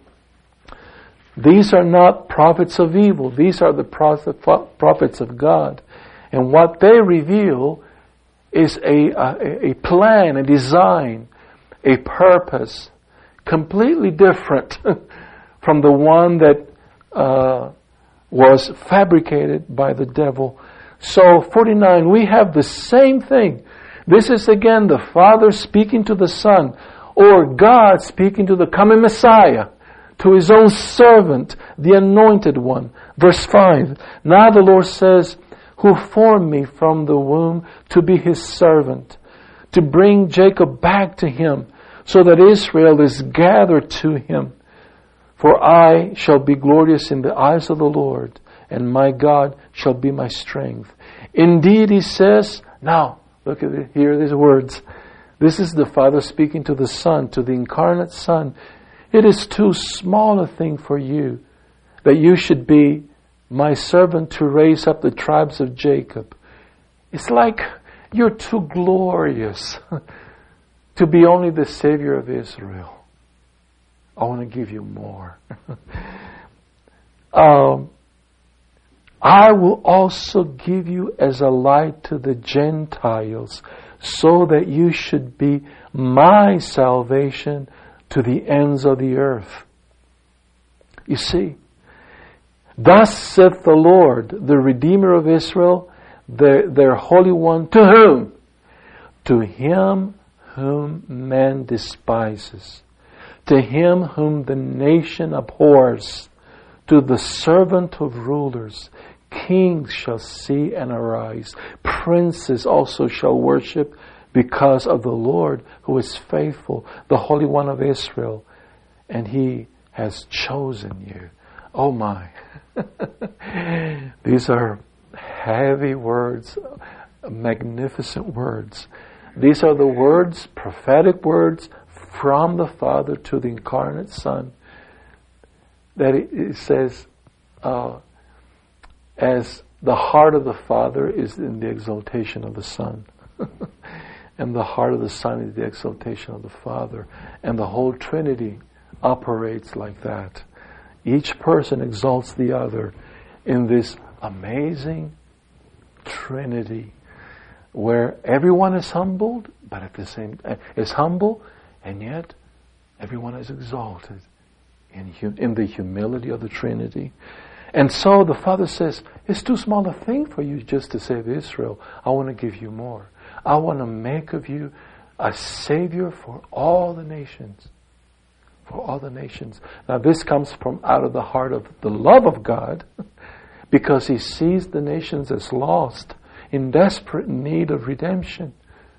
These are not prophets of evil. These are the prophets of God. And what they reveal is a, a, a plan, a design, a purpose, completely different from the one that uh, was fabricated by the devil. So, forty-nine, we have the same thing. This is again the Father speaking to the Son, or God speaking to the coming Messiah, to His own servant, the Anointed One. Verse five, now the Lord says, who formed me from the womb to be His servant, to bring Jacob back to Him, so that Israel is gathered to Him. For I shall be glorious in the eyes of the Lord, and my God shall be my strength. Indeed, He says, now, look at it, hear these words. This is the Father speaking to the Son, to the incarnate Son. It is too small a thing for you that you should be my servant to raise up the tribes of Jacob. It's like you're too glorious to be only the Savior of Israel. I want to give you more. um, I will also give you as a light to the Gentiles, so that you should be my salvation to the ends of the earth. You see, thus saith the Lord, the Redeemer of Israel, their, their Holy One, to whom? To him whom man despises, to him whom the nation abhors, to the servant of rulers. Kings shall see and arise. Princes also shall worship because of the Lord who is faithful, the Holy One of Israel. And He has chosen you. Oh my. These are heavy words, magnificent words. These are the words, prophetic words from the Father to the incarnate Son. That it says, uh, as the heart of the Father is in the exaltation of the Son. And the heart of the Son is the exaltation of the Father. And the whole Trinity operates like that. Each person exalts the other in this amazing Trinity where everyone is humbled, but at the same time is humble, and yet everyone is exalted in, hum- in the humility of the Trinity. And so the Father says, it's too small a thing for you just to save Israel. I want to give you more. I want to make of you a Savior for all the nations. For all the nations. Now this comes from out of the heart of the love of God, because He sees the nations as lost, in desperate need of redemption.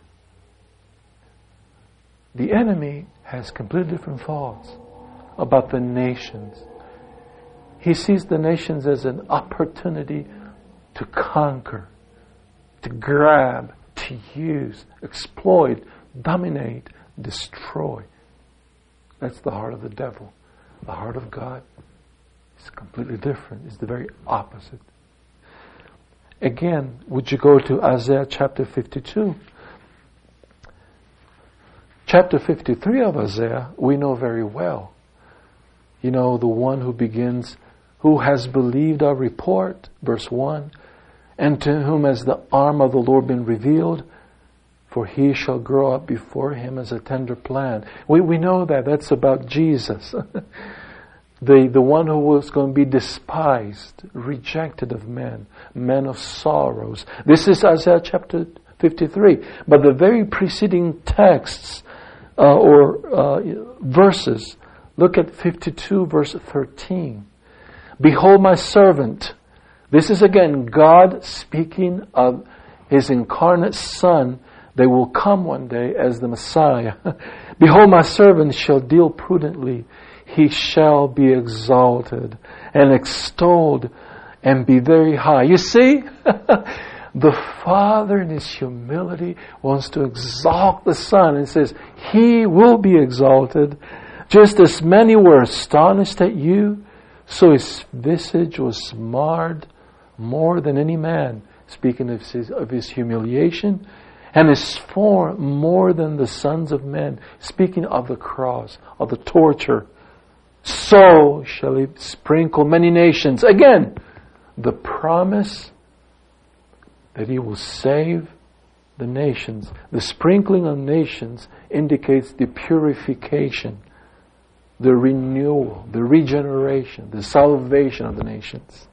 The enemy has completely different thoughts about the nations. He sees the nations as an opportunity to conquer, to grab, to use, exploit, dominate, destroy. That's the heart of the devil. The heart of God is completely different. It's the very opposite. Again, would you go to Isaiah chapter fifty-two? Chapter fifty-three of Isaiah, we know very well. You know, the one who begins, who has believed our report, verse one, and to whom has the arm of the Lord been revealed, for he shall grow up before him as a tender plant. We we know that. That's about Jesus. the, the one who was going to be despised, rejected of men, man of sorrows. This is Isaiah chapter fifty-three. But the very preceding texts uh, or uh, verses, look at fifty-two verse thirteen. Behold my servant. This is again God speaking of His incarnate Son. They will come one day as the Messiah. Behold, my servant shall deal prudently. He shall be exalted and extolled and be very high. You see, the Father in His humility wants to exalt the Son and says, He will be exalted. Just as many were astonished at you, so His visage was marred more than any man. Speaking of his, of his humiliation. And His form more than the sons of men. Speaking of the cross, of the torture. So shall He sprinkle many nations. Again, the promise that He will save the nations. The sprinkling of nations indicates the purification, the renewal, the regeneration, the salvation of the nations.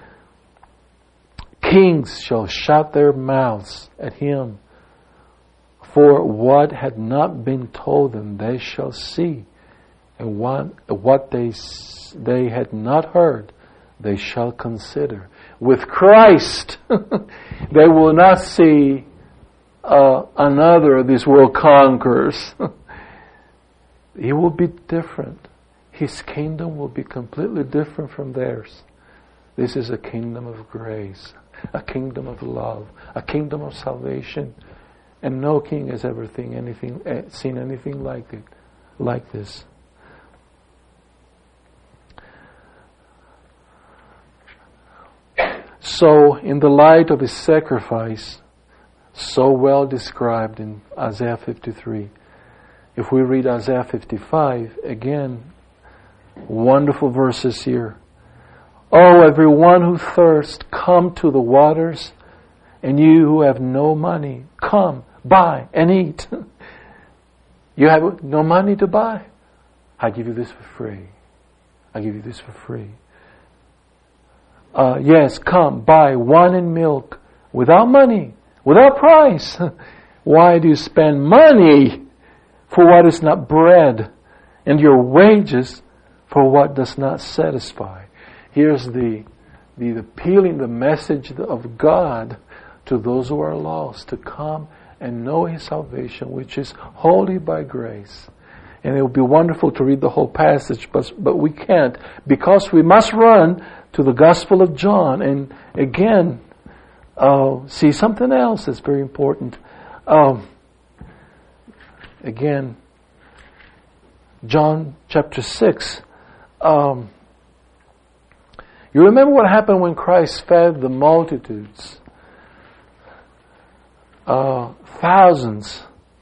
Kings shall shut their mouths at Him. For what had not been told them, they shall see. And what, what they, they had not heard, they shall consider. With Christ, they will not see uh, another of these world conquerors. He will be different. His kingdom will be completely different from theirs. This is a kingdom of grace, a kingdom of love, a kingdom of salvation. And no king has ever seen anything, seen anything like it, like this. So, in the light of His sacrifice, so well described in Isaiah fifty-three, if we read Isaiah fifty-five, again, wonderful verses here. Oh, everyone who thirsts, come to the waters, and you who have no money, come, buy and eat. You have no money to buy? I give you this for free. I give you this for free. Uh, yes, come, buy wine and milk without money, without price. Why do you spend money for what is not bread, and your wages for what does not satisfy? Here's the, the appealing, the message of God to those who are lost, to come and know His salvation, which is wholly by grace. And it would be wonderful to read the whole passage, but, but we can't, because we must run to the Gospel of John and again uh, see something else that's very important. Um, again, John chapter six. Um, You remember what happened when Christ fed the multitudes? Uh, thousands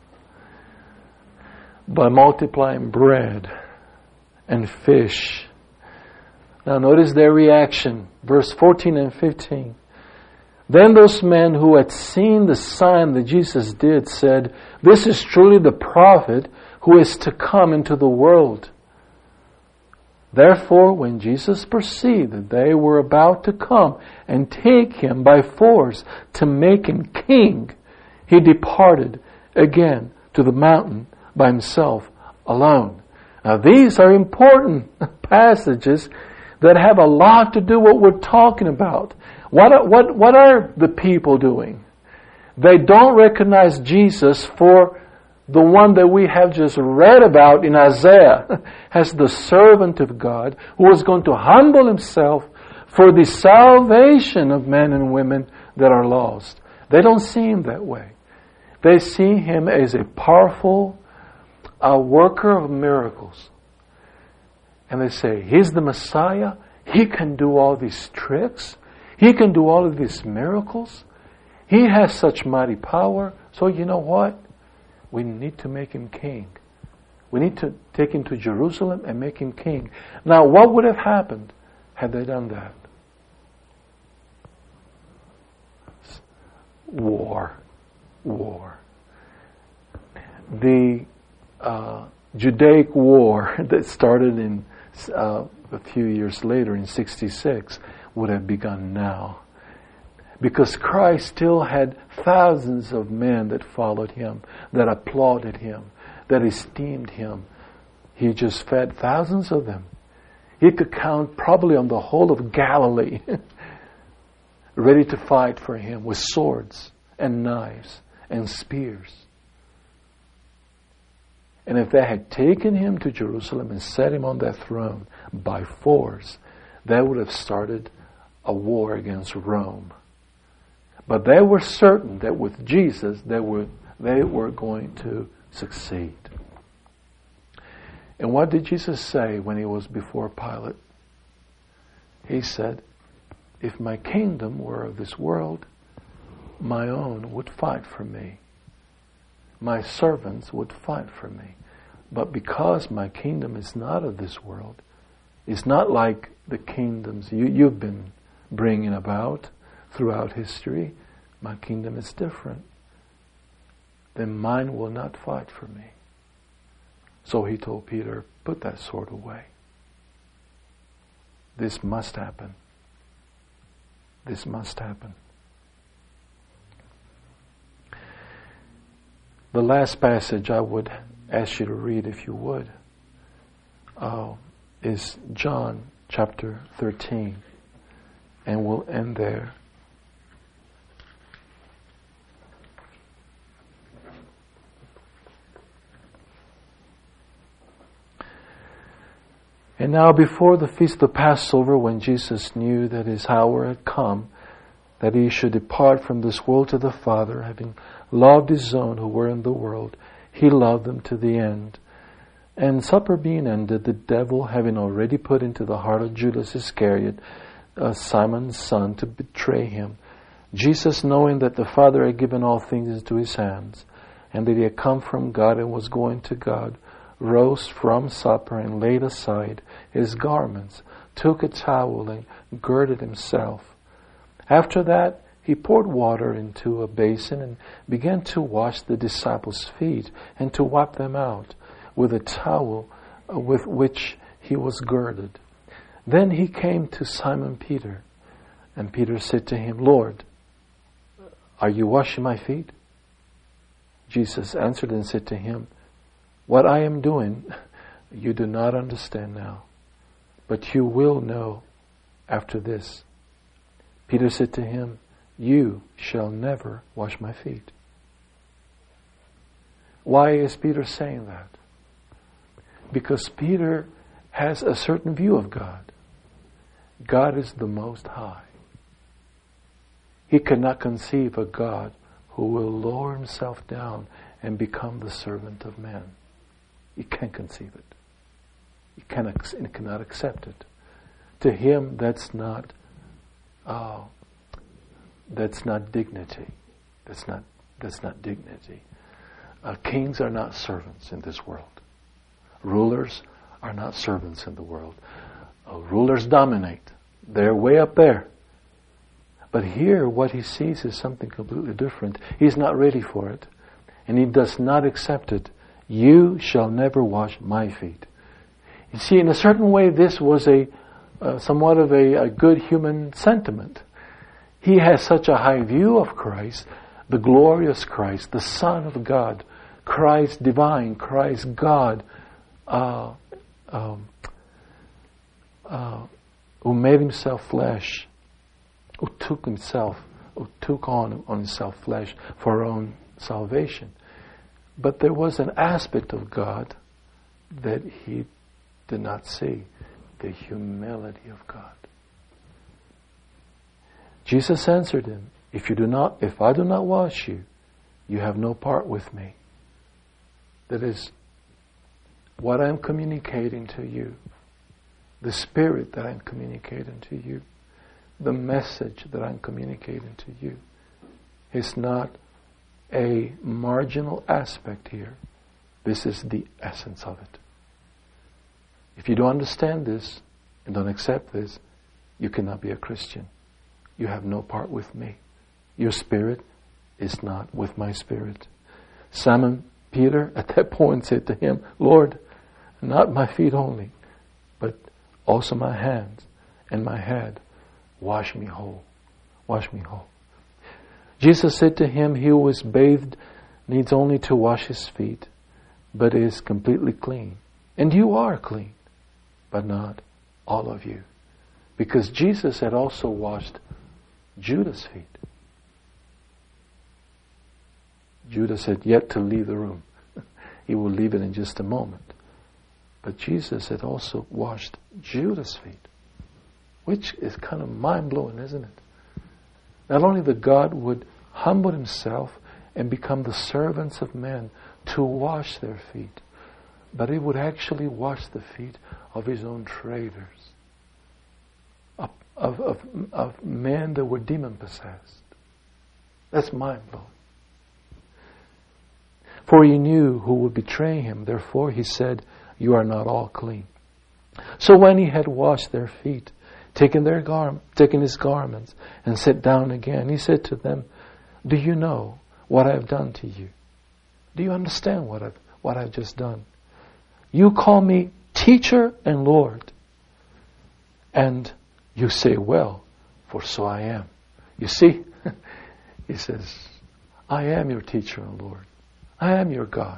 by multiplying bread and fish. Now notice their reaction. Verse fourteen and fifteen. Then those men who had seen the sign that Jesus did said, "This is truly the prophet who is to come into the world." Therefore, when Jesus perceived that they were about to come and take him by force to make him king, he departed again to the mountain by himself alone. Now these are important passages that have a lot to do with what we're talking about. What are, what, what are the people doing? They don't recognize Jesus for the one that we have just read about in Isaiah as the servant of God who was going to humble himself for the salvation of men and women that are lost. They don't see him that way. They see him as a powerful a worker of miracles. And they say, he's the Messiah. He can do all these tricks. He can do all of these miracles. He has such mighty power. So you know what? We need to make him king. We need to take him to Jerusalem and make him king. Now, what would have happened had they done that? War. War. The uh, Judaic War that started in uh, a few years later in sixty-six would have begun now. Because Christ still had thousands of men that followed him, that applauded him, that esteemed him. He just fed thousands of them. He could count probably on the whole of Galilee ready to fight for him with swords and knives and spears. And if they had taken him to Jerusalem and set him on that throne by force, they would have started a war against Rome. But they were certain that with Jesus, they were, they were going to succeed. And what did Jesus say when he was before Pilate? He said, if my kingdom were of this world, my own would fight for me. My servants would fight for me. But because my kingdom is not of this world, it's not like the kingdoms you, you've been bringing about throughout history, my kingdom is different, then mine will not fight for me. So he told Peter, put that sword away. This must happen. This must happen. The last passage I would ask you to read, if you would, uh, is John chapter thirteen. And we'll end there. And now before the feast of Passover, when Jesus knew that his hour had come, that he should depart from this world to the Father, having loved his own who were in the world, he loved them to the end. And supper being ended, the devil, having already put into the heart of Judas Iscariot, uh, Simon's son, to betray him, Jesus, knowing that the Father had given all things into his hands, and that he had come from God and was going to God, rose from supper and laid aside his garments, took a towel and girded himself. After that, he poured water into a basin and began to wash the disciples' feet and to wipe them out with a towel with which he was girded. Then he came to Simon Peter, and Peter said to him, Lord, are you washing my feet? Jesus answered and said to him, what I am doing, you do not understand now, but you will know after this. Peter said to him, you shall never wash my feet. Why is Peter saying that? Because Peter has a certain view of God. God is the Most High. He cannot conceive a God who will lower himself down and become the servant of man. He can't conceive it. He cannot, he cannot accept it. To him, that's not uh, that's not dignity. That's not that's not dignity. Uh, kings are not servants in this world. Rulers are not servants in the world. Uh, rulers dominate. They're way up there. But here, what he sees is something completely different. He's not ready for it. And he does not accept it. You shall never wash my feet. You see, in a certain way, this was a uh, somewhat of a, a good human sentiment. He has such a high view of Christ, the glorious Christ, the Son of God, Christ divine, Christ God, uh, um, uh, who made himself flesh, who took himself, who took on on himself flesh for our own salvation. But there was an aspect of God that he did not see, the humility of God. Jesus answered him, if you do not, if I do not wash you, you have no part with me. That is, what I'm communicating to you, the spirit that I'm communicating to you, the message that I'm communicating to you, is not a marginal aspect here. This is the essence of it. If you don't understand this and don't accept this, you cannot be a Christian. You have no part with me. Your spirit is not with my spirit. Simon Peter at that point said to him, Lord, not my feet only, but also my hands and my head. Wash me whole. Wash me whole. Jesus said to him, he who is bathed needs only to wash his feet, but is completely clean. And you are clean, but not all of you. Because Jesus had also washed Judas' feet. Judas had yet to leave the room. He will leave it in just a moment. But Jesus had also washed Judas' feet, which is kind of mind-blowing, isn't it? Not only that God would humble himself and become the servants of men to wash their feet, but he would actually wash the feet of his own traitors, of, of, of, of men that were demon-possessed. That's mind-blowing. For he knew who would betray him. Therefore he said, you are not all clean. So when he had washed their feet, taken their gar- taken his garments, and sat down again, he said to them, do you know what I have done to you? Do you understand what I've, what I've just done? You call me teacher and Lord. And you say, well, for so I am. You see, he says, I am your teacher and Lord. I am your God.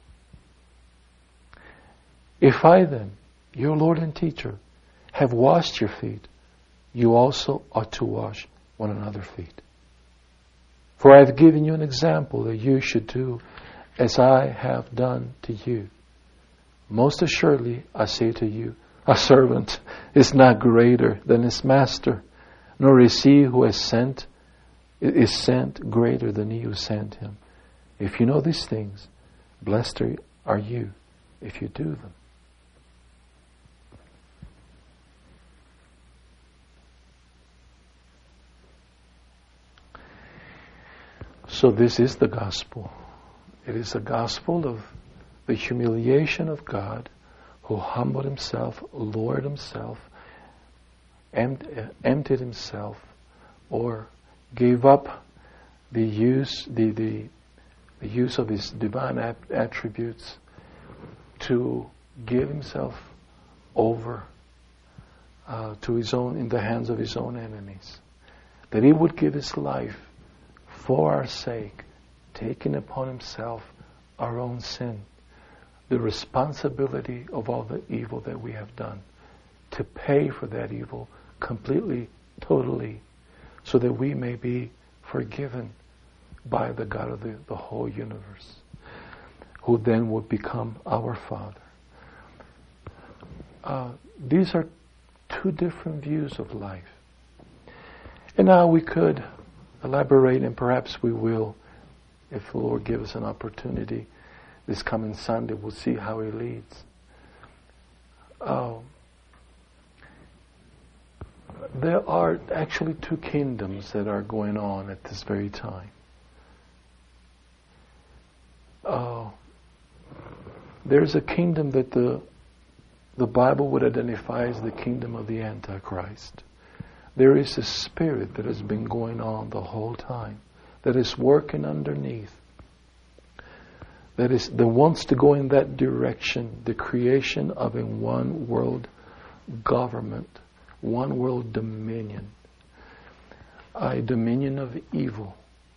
If I then, your Lord and teacher, have washed your feet, you also ought to wash one another's feet. For I have given you an example that you should do as I have done to you. Most assuredly, I say to you, a servant is not greater than his master, nor is he who has sent is sent greater than he who sent him. If you know these things, blessed are you if you do them. So this is the gospel. It is the gospel of the humiliation of God, who humbled himself, lowered himself, em- emptied himself, or gave up the use the the, the use of his divine ap- attributes to give himself over uh, to his own in the hands of his own enemies. That he would give his life for our sake, taking upon himself our own sin, the responsibility of all the evil that we have done, to pay for that evil completely, totally, so that we may be forgiven by the God of the, the whole universe, who then would become our Father. Uh, these are two different views of life. And now we could elaborate, and perhaps we will, if the Lord gives us an opportunity. This coming Sunday, we'll see how He leads. Uh, there are actually two kingdoms that are going on at this very time. Uh, there's a kingdom that the the Bible would identify as the kingdom of the Antichrist. There is a spirit that has been going on the whole time, that is working underneath, that is that wants to go in that direction, the creation of a one world government, one world dominion, a dominion of evil.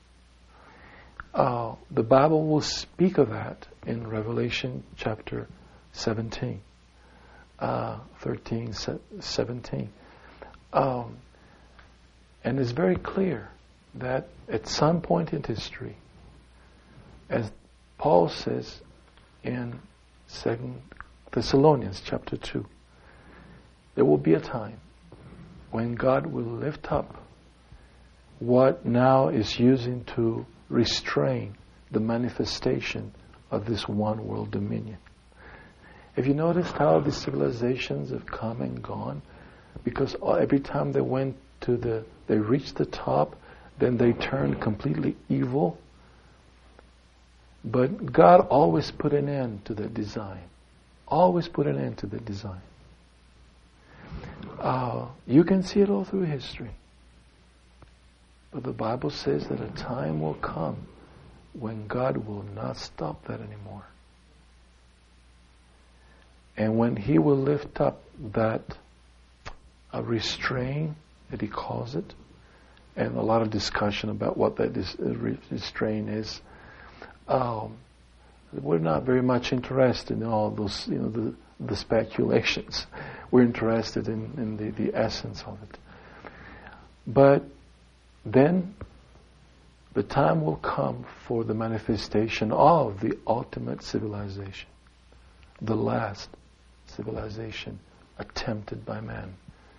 Uh, the Bible will speak of that in Revelation chapter seventeen, uh, thirteen, seventeen. Um, and it's very clear that at some point in history, as Paul says in Second Thessalonians chapter two, there will be a time when God will lift up what now is using to restrain the manifestation of this one world dominion. Have you noticed how the civilizations have come and gone? Because every time they went to the, they reached the top, then they turned completely evil. But God always put an end to that design. Always put an end to that design. Uh, you can see it all through history. But the Bible says that a time will come when God will not stop that anymore. And when He will lift up that uh, restraint, that He calls it, and a lot of discussion about what that dis- restraint is, um, we're not very much interested in all those, you know, the, the speculations. We're interested in, in the, the essence of it. But then the time will come for the manifestation of the ultimate civilization, the last civilization attempted by man.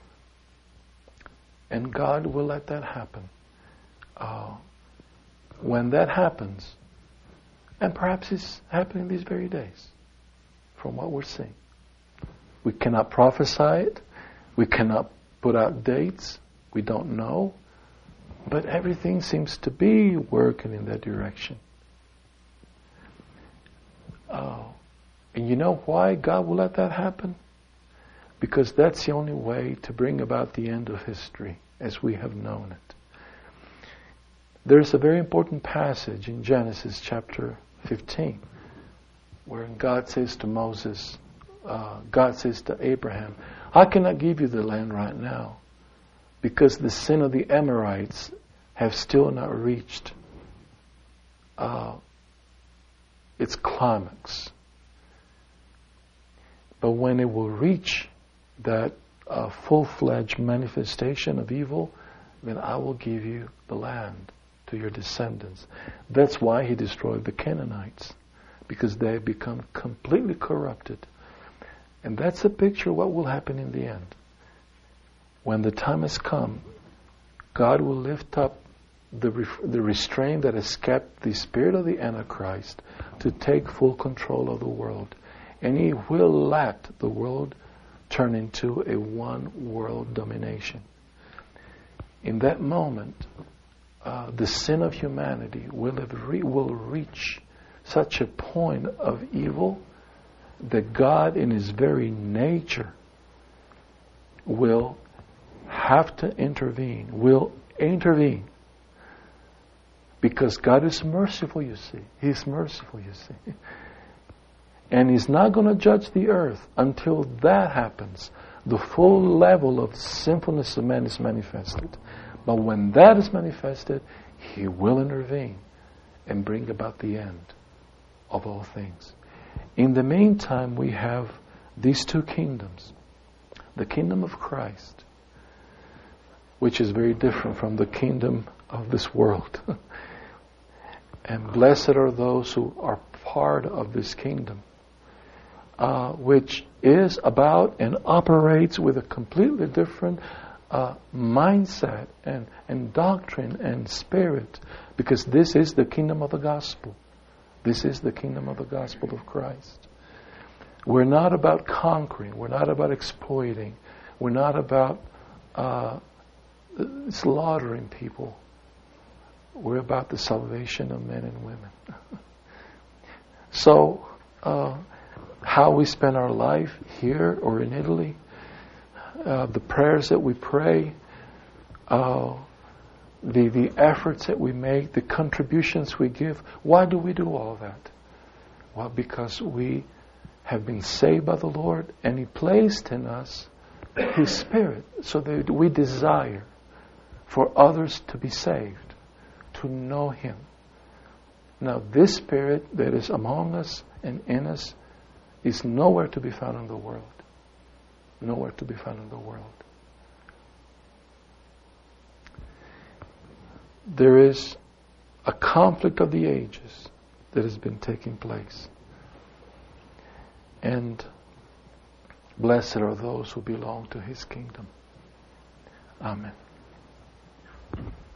And God will let that happen. Uh, when that happens, and perhaps it's happening these very days, from what we're seeing. We cannot prophesy it. We cannot put out dates. We don't know. But everything seems to be working in that direction. Uh, and you know why God will let that happen? Because that's the only way to bring about the end of history as we have known it. There's a very important passage in Genesis chapter fifteen where God says to Moses, uh, God says to Abraham, I cannot give you the land right now because the sin of the Amorites have still not reached uh, its climax. But when it will reach that uh, full-fledged manifestation of evil, then I will give you the land to your descendants. That's why He destroyed the Canaanites, because they have become completely corrupted. And that's a picture of what will happen in the end. When the time has come, God will lift up the ref- the restraint that has kept the spirit of the Antichrist to take full control of the world. And He will let the world turn into a one-world domination. In that moment, uh, the sin of humanity will have re- will reach such a point of evil that God, in His very nature, will have to intervene. Will intervene. Because God is merciful, you see. He's merciful, you see. And He's not going to judge the earth until that happens. The full level of sinfulness of man is manifested. But when that is manifested, He will intervene and bring about the end of all things. In the meantime, we have these two kingdoms. The kingdom of Christ, which is very different from the kingdom of this world. And blessed are those who are part of this kingdom, uh, which is about and operates with a completely different uh, mindset and, and doctrine and spirit, because this is the kingdom of the gospel. This is the kingdom of the gospel of Christ. We're not about conquering. We're not about exploiting. We're not about uh, slaughtering people. We're about the salvation of men and women. So, uh, how we spend our life here or in Italy, uh, the prayers that we pray, uh, the the efforts that we make, the contributions we give. Why do we do all that? Well, because we have been saved by the Lord, and He placed in us His Spirit, so that we desire for others to be saved, to know Him. Now, this Spirit that is among us and in us is nowhere to be found in the world. Nowhere to be found in the world. There is a conflict of the ages that has been taking place. And blessed are those who belong to His kingdom. Amen.